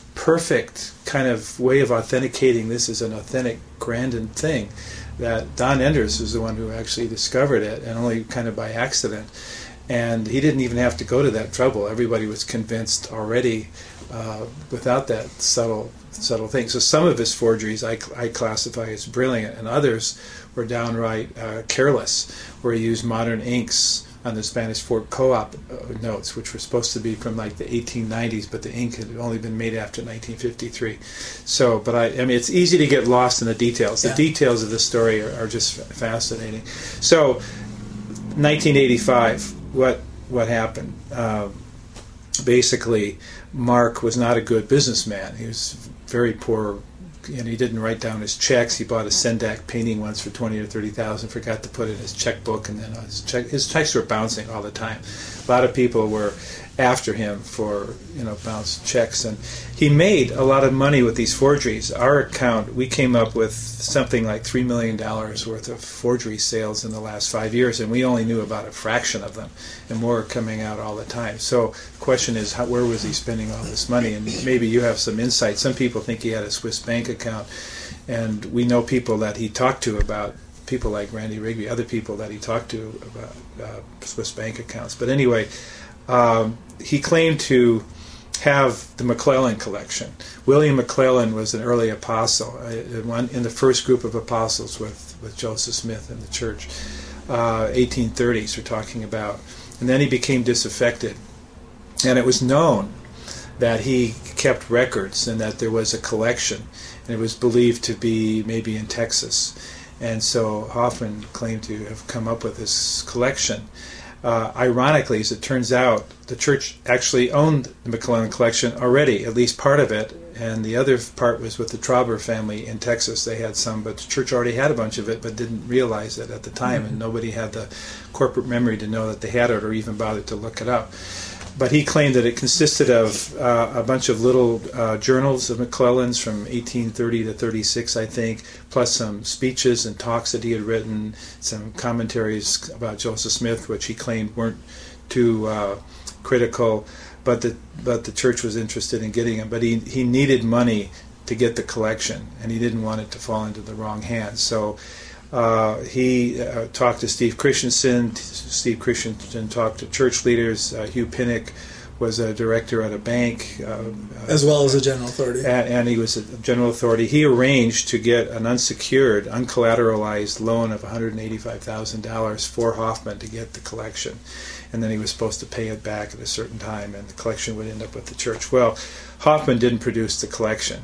perfect kind of way of authenticating this as an authentic Grandin thing that Don Enders was the one who actually discovered it, and only kind of by accident. And he didn't even have to go to that trouble. Everybody was convinced already uh, without that subtle subtle thing. So some of his forgeries I, I classify as brilliant, and others were downright uh, careless, where he used modern inks on the Spanish Fort Co-op uh, notes, which were supposed to be from like the eighteen nineties, but the ink had only been made after nineteen fifty-three. So, but I, I mean, it's easy to get lost in the details. The Yeah. details of the story are, are just fascinating. So, nineteen eighty-five, what what happened? Uh, basically, Mark was not a good businessman. He was very poor. And he didn't write down his checks. He bought a Sendak painting once for twenty or thirty thousand. Forgot to put it in his checkbook, and then his check his checks were bouncing all the time. A lot of people were after him for you know bounced checks, and he made a lot of money with these forgeries. Our account, we came up with something like three million dollars worth of forgery sales in the last five years, and we only knew about a fraction of them, and more are coming out all the time. So the question is, how, where was he spending all this money? And maybe you have some insight. Some people think he had a Swiss bank account, and we know people that he talked to about, people like Randy Rigby, other people that he talked to about uh, Swiss bank accounts. But anyway, um, he claimed to have the McClellan collection. William McClellan was an early apostle, uh, one in the first group of apostles with, with Joseph Smith in the church. Uh, eighteen thirties we're talking about. And then he became disaffected. And it was known that he kept records and that there was a collection. And it was believed to be maybe in Texas. And so Hoffman claimed to have come up with this collection. Uh, ironically, as it turns out, the church actually owned the McClellan collection already, at least part of it, and the other part was with the Trauber family in Texas. They had some, but the church already had a bunch of it, but didn't realize it at the time, mm-hmm. and nobody had the corporate memory to know that they had it or even bothered to look it up. But he claimed that it consisted of uh, a bunch of little uh, journals of McClellan's from eighteen thirty to thirty-six, I think, plus some speeches and talks that he had written, some commentaries about Joseph Smith, which he claimed weren't too uh, critical, but the but the church was interested in getting them. But he, he needed money to get the collection, and he didn't want it to fall into the wrong hands. So Uh, he uh, talked to Steve Christensen. Steve Christensen talked to church leaders. Uh, Hugh Pinnock was a director at a bank. Uh, as well as a general authority. And, and he was a general authority. He arranged to get an unsecured, uncollateralized loan of one hundred eighty-five thousand dollars for Hoffman to get the collection. And then he was supposed to pay it back at a certain time, and the collection would end up with the church. Well, Hoffman didn't produce the collection.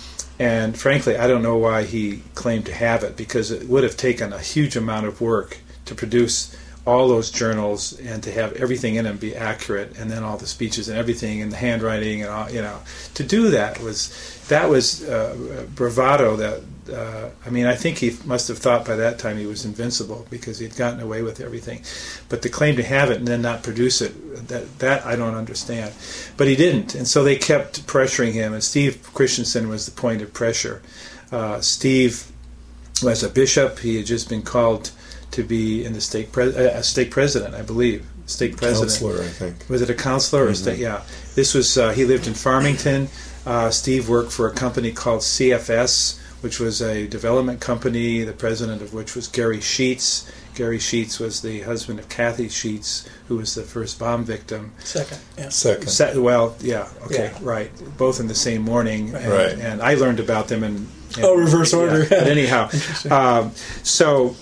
And frankly, I don't know why he claimed to have it, because it would have taken a huge amount of work to produce all those journals and to have everything in them be accurate, and then all the speeches and everything and the handwriting and all, you know, to do that was that was uh, bravado. That uh, I mean, I think he must have thought by that time he was invincible because he'd gotten away with everything. But to claim to have it and then not produce it, that that I don't understand. But he didn't, and so they kept pressuring him. And Steve Christensen was the point of pressure. Uh, Steve was a bishop. He had just been called to be in the stake pres- uh, a stake president, I believe. Stake president. Counselor, I think. Was it a counselor or Mm-hmm. a state? Yeah. This was. Uh, he lived in Farmington. Uh, Steve worked for a company called C F S, which was a development company, the president of which was Gary Sheets. Gary Sheets was the husband of Kathy Sheets, who was the first bomb victim. Second, yeah. Second. Se- well, yeah, okay, Yeah. right. Both in the same morning. Right. And, Right. and I learned about them in... in Oh, reverse order. Yeah. But anyhow, Interesting. um, so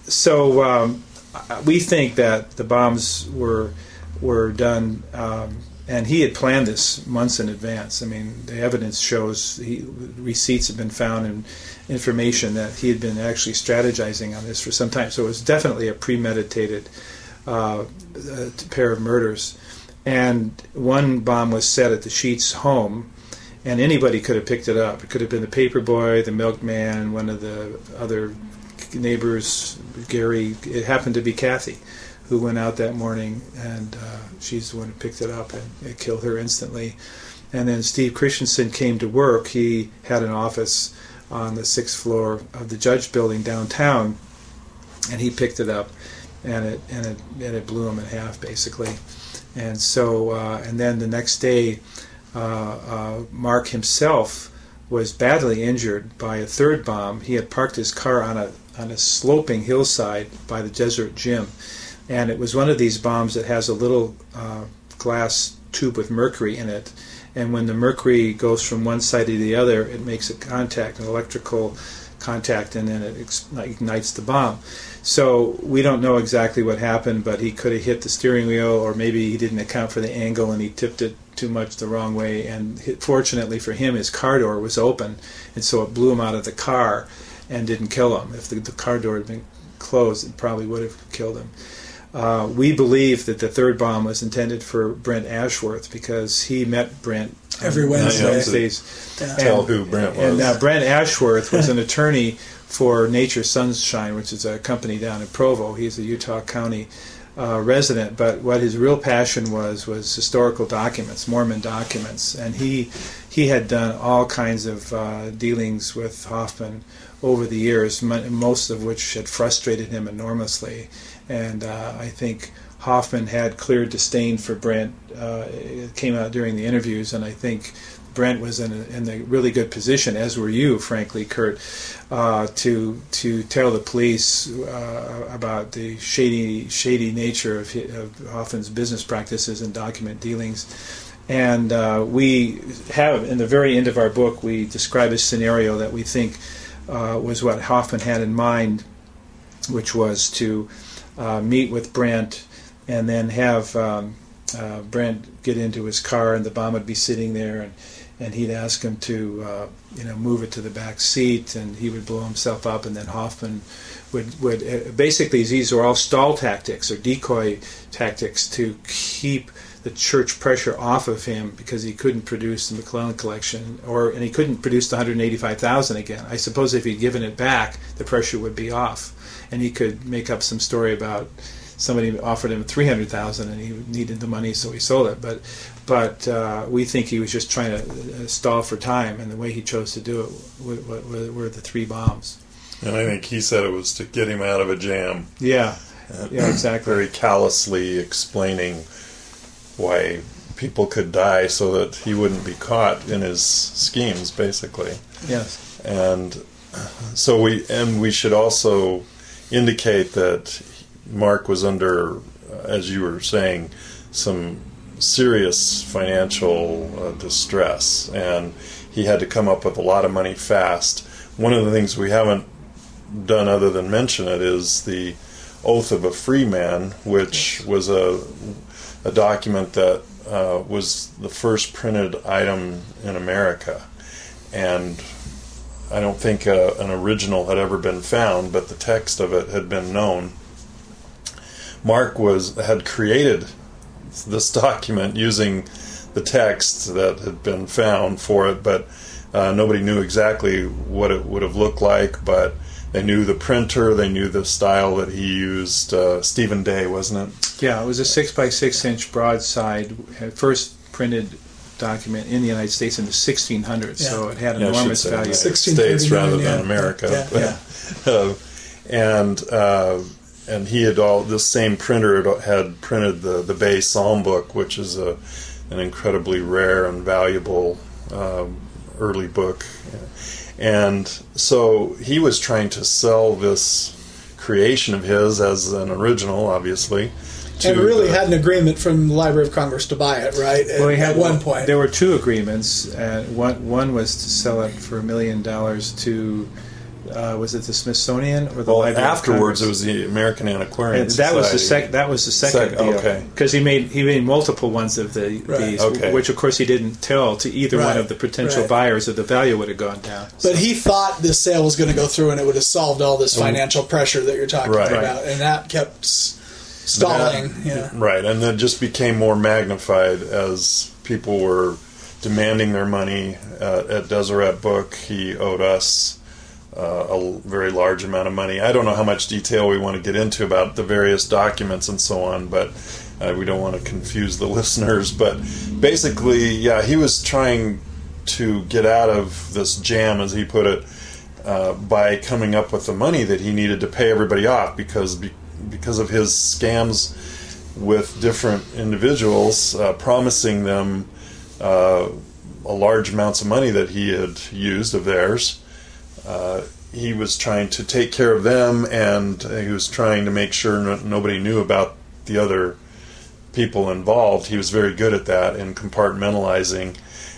so um, we think that the bombs were were done, um, and he had planned this months in advance. I mean, the evidence shows he, receipts have been found and information that he had been actually strategizing on this for some time. So it was definitely a premeditated uh, uh, pair of murders. And one bomb was set at the Sheets' home, and anybody could have picked it up. It could have been the paper boy, the milkman, one of the other neighbors, Gary. It happened to be Kathy, who went out that morning, and uh, she's the one who picked it up, and it killed her instantly. And then Steve Christensen came to work. He had an office on the sixth floor of the Judge Building downtown, and he picked it up, and it and it and it blew him in half basically. And so, uh, and then the next day, uh, uh, Mark himself was badly injured by a third bomb. He had parked his car on a on a sloping hillside by the Jesuit Gym, and it was one of these bombs that has a little uh, glass tube with mercury in it. And when the mercury goes from one side to the other, it makes a contact, an electrical contact, and then it ignites the bomb. So we don't know exactly what happened, but he could have hit the steering wheel, or maybe he didn't account for the angle and he tipped it too much the wrong way. And fortunately for him, his car door was open, and so it blew him out of the car and didn't kill him. If the, the car door had been closed, it probably would have killed him. Uh, we believe that the third bomb was intended for Brent Ashworth because he met Brent Every on Wednesday. Wednesdays. Yeah. Tell who Brent was. And now Brent Ashworth was an attorney for Nature Sunshine, which is a company down in Provo. He's a Utah County uh, resident, but what his real passion was was historical documents, Mormon documents, and he he had done all kinds of uh, dealings with Hoffman over the years, most of which had frustrated him enormously. And uh, I think Hoffman had clear disdain for Brent. Uh, it came out during the interviews, and I think Brent was in a, in a really good position, as were you, frankly, Kurt, uh, to to tell the police uh, about the shady shady nature of, of Hoffman's business practices and document dealings. And uh, we have, in the very end of our book, we describe a scenario that we think uh, was what Hoffman had in mind, which was to uh, meet with Brent and then have um, uh, Brent get into his car, and the bomb would be sitting there, and, and he'd ask him to uh, you know move it to the back seat, and he would blow himself up, and then Hoffman would would uh, basically, these are all stall tactics or decoy tactics to keep the church pressure off of him, because he couldn't produce the McClellan collection, or and he couldn't produce the one hundred eighty-five thousand again. I suppose if he'd given it back, the pressure would be off, and he could make up some story about somebody offered him three hundred thousand and he needed the money, so he sold it. But but uh, we think he was just trying to stall for time, and the way he chose to do it were, were the three bombs. And I think he said it was to get him out of a jam. Yeah, yeah, exactly. Very callously explaining why people could die so that he wouldn't be caught in his schemes, basically. Yes. And so we and we should also indicate that Mark was under, as you were saying, some serious financial uh, distress, and he had to come up with a lot of money fast. One of the things we haven't done other than mention it is the Oath of a Free Man, which was a a document that uh, was the first printed item in America, and I don't think uh, an original had ever been found, but the text of it had been known. Mark was had created this document using the text that had been found for it, but uh, nobody knew exactly what it would have looked like, but they knew the printer, they knew the style that he used. uh, Stephen Day, wasn't it? Yeah, it was a six by six inch broadside, first printed document in the United States in the sixteen hundreds, Yeah. so it had Yeah, I should enormous say value. United States rather than yeah. America. Yeah. But, uh, and uh, and he had all this same printer had, had printed the the Bay Psalm book, which is a an incredibly rare and valuable um, early book. And so he was trying to sell this creation of his as an original, obviously. And really the, had an agreement from the Library of Congress to buy it, right? Well, at, he had at one point. There were two agreements. Uh, one one was to sell it for a million dollars to, uh, was it the Smithsonian or the well, Library afterwards of it was the American Antiquarian and that Society. was the sec- That was the second Sec- deal. okay. Because he made he made multiple ones of the Right. these, Okay. which of course he didn't tell to either Right. one of the potential Right. buyers, or the value would have gone down. But he thought this sale was going to go through and it would have solved all this financial pressure that you're talking Right. about. And that kept s- stalling. That- yeah. Right, and that just became more magnified as people were demanding their money. Uh, at Deseret Book, he owed us uh, a very large amount of money. I don't know how much detail we want to get into about the various documents and so on, but uh, we don't want to confuse the listeners. But basically, yeah, he was trying to get out of this jam, as he put it, uh, by coming up with the money that he needed to pay everybody off, because be- because of his scams with different individuals, uh, promising them uh, a large amounts of money that he had used of theirs. Uh, he was trying to take care of them, and he was trying to make sure no- nobody knew about the other people involved. He was very good at that, in compartmentalizing.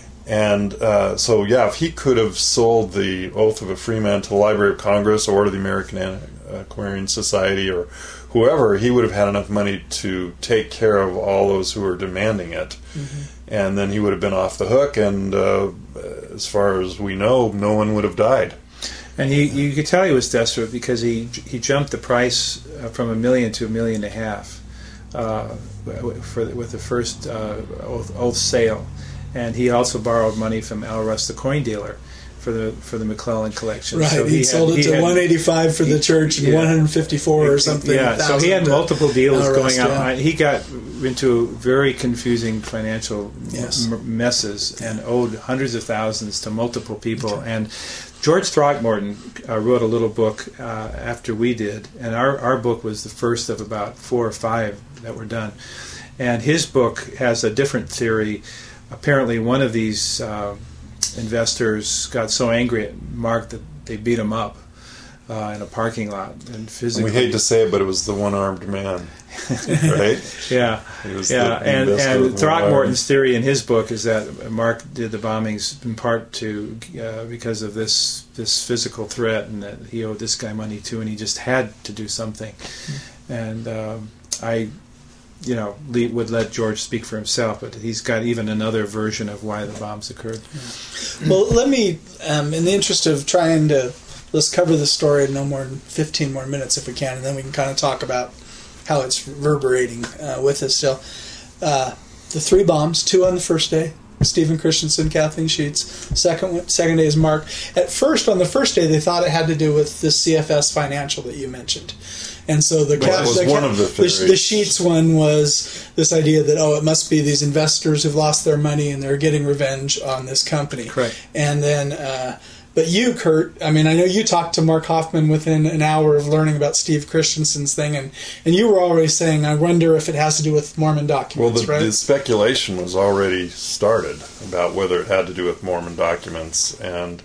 And uh, so, yeah, if he could have sold the Oath of a Freeman to the Library of Congress or to the American Antiquarian Society or whoever, he would have had enough money to take care of all those who were demanding it. Mm-hmm. And then he would have been off the hook, and uh, as far as we know, no one would have died. And he, you could tell he was desperate, because he he jumped the price uh, from a million to a million and a half uh, for with the first uh, oath, oath sale, and he also borrowed money from Al Russ, the coin dealer, for the for the McClellan collection. Right, So he, he sold had, it he to had, one eighty-five for the he, church and yeah. one hundred fifty-four or something. Yeah, so he had multiple deals Al Russ, going out. yeah. He got into very confusing financial Yes. m- messes and owed hundreds of thousands to multiple people. And George Throckmorton uh, wrote a little book uh, after we did, and our, our book was the first of about four or five that were done. And his book has a different theory. Apparently one of these uh, investors got so angry at Mark that they beat him up uh, in a parking lot. And physically, And we hate to say it, but it was the one-armed man, right? Yeah, He was yeah, the and investor and with one Throckmorton's arm. theory in his book is that Mark did the bombings in part to uh, because of this this physical threat, and that he owed this guy money too, and he just had to do something. Mm-hmm. And um, I, you know, le- would let George speak for himself, but he's got even another version of why the bombs occurred. Well, let me, um, in the interest of trying to, let's cover the story in no more than fifteen more minutes if we can, and then we can kind of talk about how it's reverberating uh, with us still. Uh, the three bombs, two on the first day, Stephen Christensen, Kathleen Sheets. Second one, second day is Mark. At first, on the first day, they thought it had to do with the C F S Financial that you mentioned. And so the, Well, that was the, one of the the, theories. the Sheets one was this idea that, oh, it must be these investors who've lost their money and they're getting revenge on this company. Correct. And then, uh, but you, Kurt, I mean, I know you talked to Mark Hoffman within an hour of learning about Steve Christensen's thing, and, and you were already saying, I wonder if it has to do with Mormon Well, documents, the, right? the speculation was already started about whether it had to do with Mormon documents, and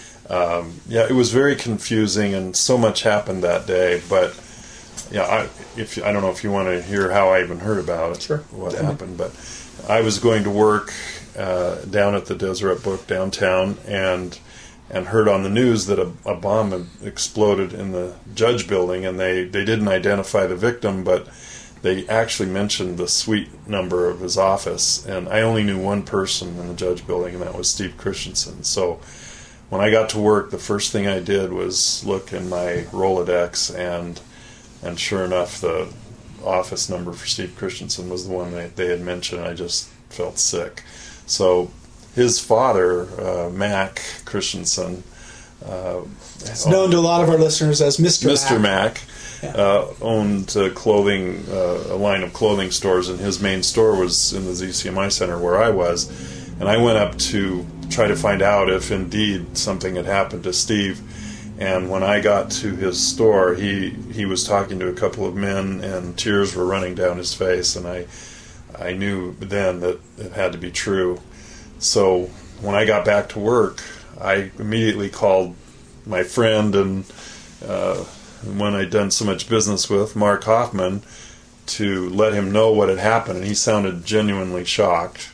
um, yeah, it was very confusing, and so much happened that day. But yeah, I, if I don't know if you want to hear how I even heard about it, Sure. what Tell me. happened, but I was going to work uh, down at the Deseret Book downtown, and and heard on the news that a, a bomb had exploded in the Judge building, and they, they didn't identify the victim, but they actually mentioned the suite number of his office, and I only knew one person in the Judge building, and that was Steve Christensen. So when I got to work, the first thing I did was look in my Rolodex, and and sure enough, the office number for Steve Christensen was the one they, they had mentioned. I just felt sick. So his father, uh, Mac Christensen, uh, It's known to a lot of our listeners as Mister Mister Mac. Mac, uh, owned uh, clothing, uh, a line of clothing stores, and his main store was in the Z C M I Center where I was. And I went up to try to find out if indeed something had happened to Steve. And when I got to his store, he he was talking to a couple of men, and tears were running down his face. And I I knew then that it had to be true. So when I got back to work, I immediately called my friend and uh, when I'd done so much business with Mark Hoffman, to let him know what had happened, and he sounded genuinely shocked.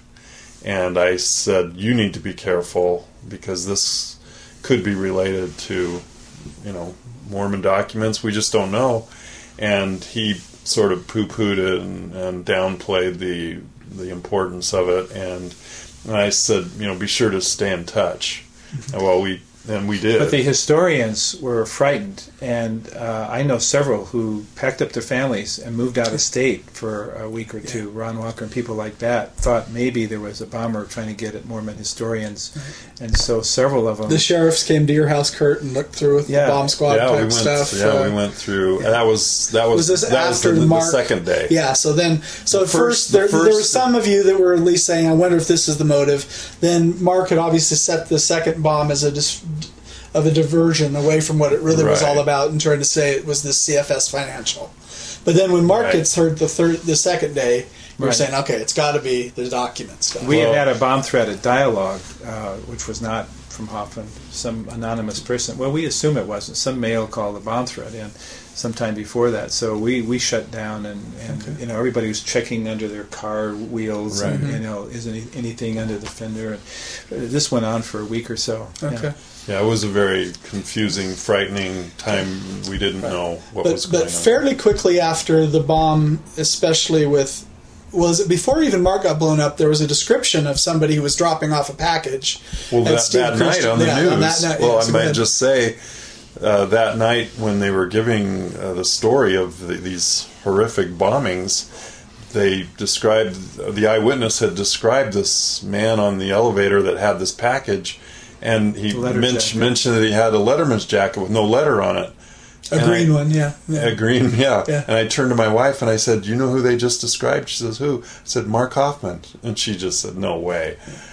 And I said, you need to be careful, because this could be related to, you know, Mormon documents. We just don't know. And he sort of poo-pooed it and, and downplayed the the importance of it. And, and I said, you know, be sure to stay in touch. And well, we and we did. But the historians were frightened, and uh, I know several who packed up their families and moved out of state for a week or two. Yeah. Ron Walker and people like that thought maybe there was a bomber trying to get at Mormon historians, right. And so several of them. The sheriffs came to your house, Kurt, and looked through with yeah. the bomb squad yeah, type we went, stuff. Yeah, uh, we went through. Yeah. That was that was, was this that after was the, Mark, the second day. Yeah. So then, so the at first, first, the there, first there were some of you that were at least saying, "I wonder if this is the motive." Then Mark had obviously set the second bomb as a dis- of a diversion away from what it really right. was all about, and trying to say it was this C F S Financial. But then when Mark right. gets heard the third, the second day, we were right. saying, okay, it's got to be the document stuff. We well, had had a bomb threat at Dialogue, uh, which was not from Hoffman, some anonymous person. Well, we assume it wasn't. Some male called the bomb threat in sometime before that. So we, we shut down, and, and okay. you know, everybody was checking under their car wheels, right. and, you know, is any, anything under the fender. And this went on for a week or so. Okay. Yeah. Yeah, it was a very confusing, frightening time. We didn't right. know what but, was going but on. But fairly quickly after the bomb, especially with, was it before even Mark got blown up, there was a description of somebody who was dropping off a package. Well, that, that night on the yeah, news. On that night, well, yeah, I so might just say, uh, that night when they were giving uh, the story of the, these horrific bombings, they described, the eyewitness had described this man on the elevator that had this package. And he men- mentioned that he had a letterman's jacket with no letter on it. A and green I, one, yeah. yeah. A green, yeah. yeah. And I turned to my wife and I said, "You know who they just described?" She says, "Who?" I said, "Mark Hoffman." And she just said, "No way."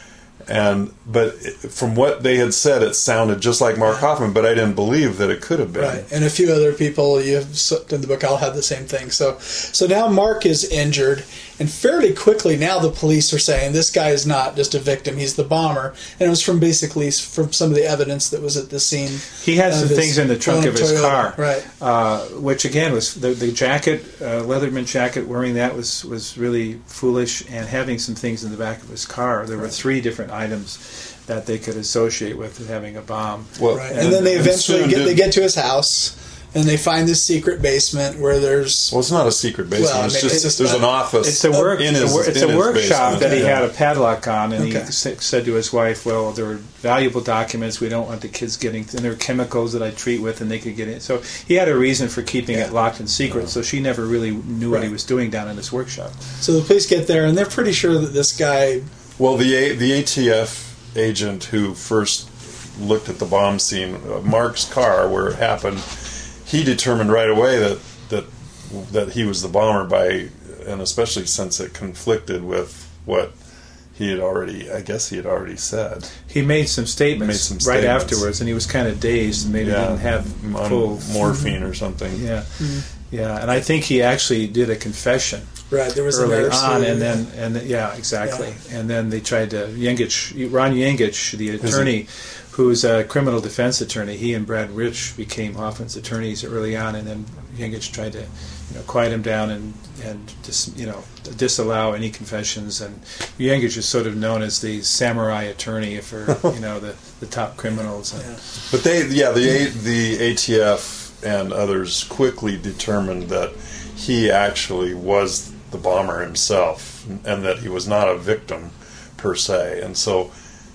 And but it, from what they had said, it sounded just like Mark Hoffman, but I didn't believe that it could have been. Right, and a few other people you have in the book all had the same thing. So, so now Mark is injured, and fairly quickly now the police are saying this guy is not just a victim; he's the bomber. And it was from basically from some of the evidence that was at the scene. He had some things in the trunk of his Toyota, car, right? Uh, which again was the, the jacket, uh, Leatherman jacket. Wearing that was was really foolish, and having some things in the back of his car. There were three different items that they could associate with having a bomb. Well, right. and, and then they eventually get did, they get to his house. And they find this secret basement where there's... Well, it's not a secret basement. Well, it's I mean, just, it's just there's a, an office it's a work, in his It's in a his workshop basement. that he yeah. had a padlock on, and okay. he said to his wife, well, there were valuable documents. We don't want the kids getting... And there were chemicals that I treat with, and they could get in. So he had a reason for keeping yeah. it locked and secret, yeah. so she never really knew right. what he was doing down in his workshop. So the police get there, and they're pretty sure that this guy... Well, the A- the A T F agent who first looked at the bomb scene, uh, Mark's car, where it happened... He determined right away that, that that he was the bomber by, and especially since it conflicted with what he had already, I guess he had already said. He made some statements made some right statements. afterwards, and he was kind of dazed and maybe yeah. didn't have full morphine or something. Yeah, mm-hmm. yeah, and I think he actually did a confession. Right, there was early a nurse on, who, and then and then, yeah, exactly, yeah. and then they tried to Yengich, Ron Yengich, the attorney, who's a criminal defense attorney. He and Brad Rich became Hoffman's attorneys early on, and then Yengich tried to, you know, quiet him down and and dis, you know disallow any confessions. And Yengich is sort of known as the samurai attorney for you know the, the top criminals. And, yeah. But they, yeah, the A, the A T F and others quickly determined that he actually was the bomber himself, and that he was not a victim per se. And so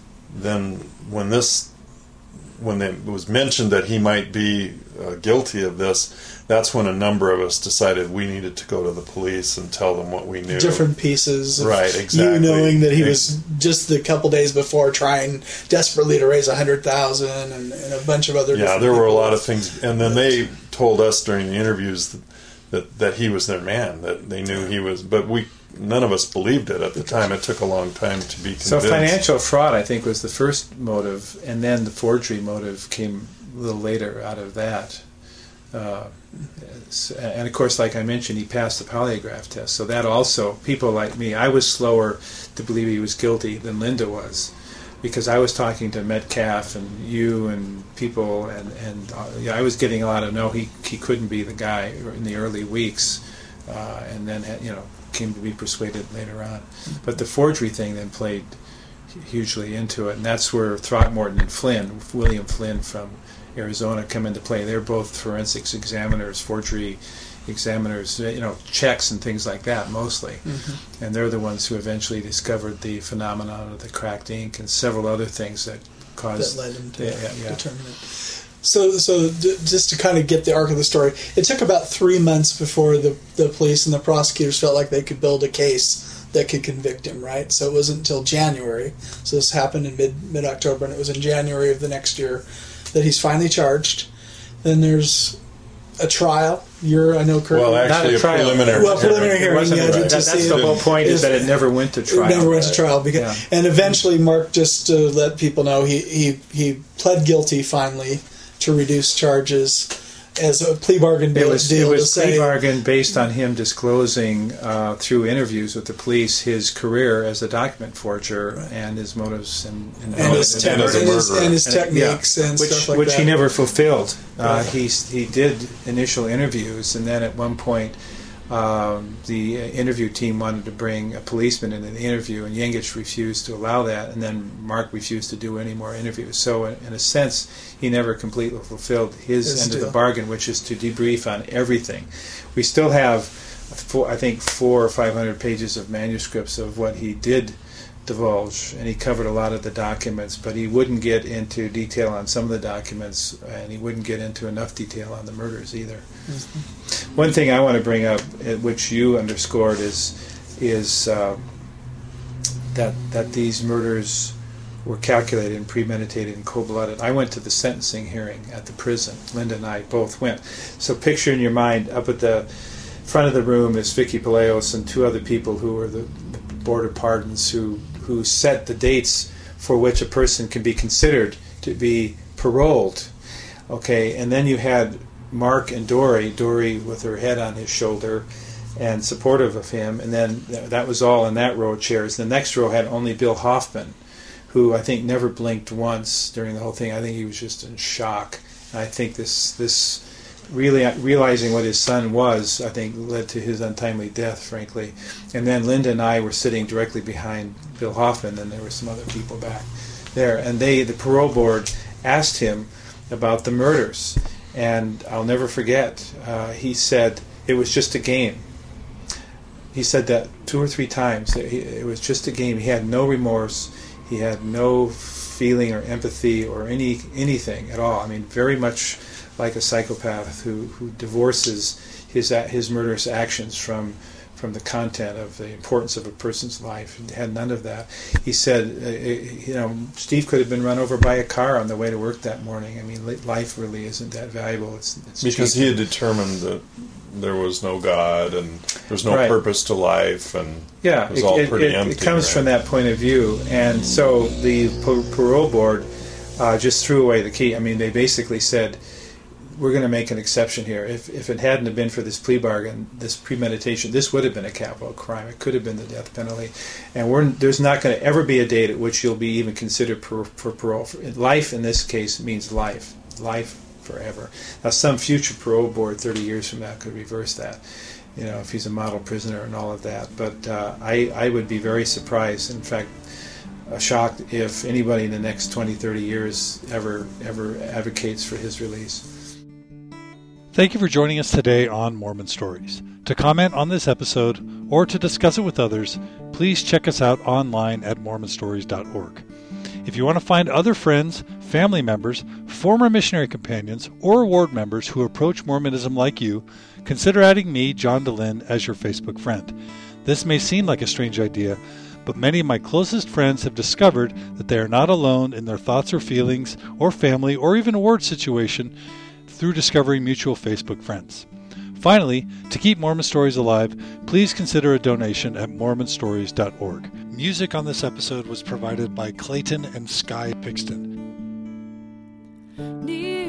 then when this when it was mentioned that he might be uh, guilty of this, that's when a number of us decided we needed to go to the police and tell them what we knew. Different pieces of right, exactly. you knowing that he was just the couple days before trying desperately to raise a hundred thousand and, and a bunch of other yeah different there were a people. lot of things. And then they told us during the interviews that that, that he was their man, that they knew he was, but we none of us believed it at the time. It took a long time to be convinced. So financial fraud, I think, was the first motive, and then the forgery motive came a little later out of that. Uh, and of course, like I mentioned, he passed the polygraph test, so that also, people like me, I was slower to believe he was guilty than Linda was. because I was talking to Metcalf and you and people, and and uh, yeah, I was getting a lot of no, he he couldn't be the guy in the early weeks, uh, and then you know came to be persuaded later on. But the forgery thing then played hugely into it, and that's where Throckmorton and Flynn, William Flynn from Arizona, come into play. They're both forensics examiners, forgery examiners, you know, checks and things like that mostly. Mm-hmm. And they're the ones who eventually discovered the phenomenon of the cracked ink and several other things that caused... That led them to yeah, yeah, yeah. determine it. So, so d- just to kind of get the arc of the story, it took about three months before the, the police and the prosecutors felt like they could build a case that could convict him, right? So it wasn't until January. So this happened in mid, mid-October, and it was in January of the next year that he's finally charged. Then there's a trial. You're, I know, Kurt. Well, actually, Not a, a trial. preliminary well, preliminary hearing. hearing. Yeah, Right. to, That, to that's see the it. whole point, is that it never went to trial. It never went to trial, because, Yeah. and eventually, Mark, just to let people know, he, he he pled guilty finally to reduce charges as a plea bargain deal. It was, deal it was to plea say, bargain based on him disclosing uh, through interviews with the police his career as a document forger Right. and his motives and, and, and his, and te- and as a his, murderer. and his And- techniques yeah, and which, stuff like which that. he never fulfilled. Uh, Right. he he did initial interviews, and then at one point um, the interview team wanted to bring a policeman into the interview, and Yengich refused to allow that, and then Mark refused to do any more interviews. So in, in a sense, he never completely fulfilled his, His end deal. of the bargain, which is to debrief on everything. We still have, four, I think, four or five hundred pages of manuscripts of what he did divulge, and he covered a lot of the documents, but he wouldn't get into detail on some of the documents, and he wouldn't get into enough detail on the murders either. Mm-hmm. One thing I want to bring up, uh, which you underscored, is is uh, that that these murders were calculated and premeditated and cold-blooded. I went to the sentencing hearing at the prison. Linda and I both went. So picture in your mind, up at the front of the room is Vicky Peleos and two other people who were the, the Board of Pardons who, who set the dates for which a person can be considered to be paroled. Okay, and then you had Mark and Dory, Dory with her head on his shoulder and supportive of him, and then th- that was all in that row of chairs. The next row had only Bill Hoffman, who I think never blinked once during the whole thing. I think he was just in shock. And I think this this really realizing what his son was, I think, led to his untimely death, frankly. And then Linda and I were sitting directly behind Bill Hoffman, and there were some other people back there. And they, the parole board, asked him about the murders. And I'll never forget, uh, he said it was just a game. He said that two or three times. It, it was just a game. He had no remorse. He had no feeling or empathy or any anything at all. I mean, very much like a psychopath who, who divorces his his murderous actions from from the content of the importance of a person's life. He had none of that. He said, uh, you know, Steve could have been run over by a car on the way to work that morning. I mean, life really isn't that valuable. It's, it's because cheap. he had determined that there was no God and there was no Right. purpose to life, and Yeah, it was all pretty it, empty. it comes right? from that point of view. And so the par- parole board uh, just threw away the key. I mean, they basically said, we're going to make an exception here. If if it hadn't have been for this plea bargain, this premeditation, this would have been a capital crime. It could have been the death penalty. And we're, there's not going to ever be a date at which you'll be even considered per, for parole. Life, in this case, means life. Life forever. Now, some future parole board thirty years from now could reverse that, you know, if he's a model prisoner and all of that. But uh, I, I would be very surprised, in fact, uh, shocked if anybody in the next twenty, thirty years ever, ever advocates for his release. Thank you for joining us today on Mormon Stories. To comment on this episode or to discuss it with others, please check us out online at mormon stories dot org. If you want to find other friends, family members, former missionary companions, or ward members who approach Mormonism like you, consider adding me, John DeLynn, as your Facebook friend. This may seem like a strange idea, but many of my closest friends have discovered that they are not alone in their thoughts or feelings, or family, or even a ward situation through discovering mutual Facebook friends. Finally, to keep Mormon Stories alive, please consider a donation at mormon stories dot org. Music on this episode was provided by Clayton and Sky Pixton.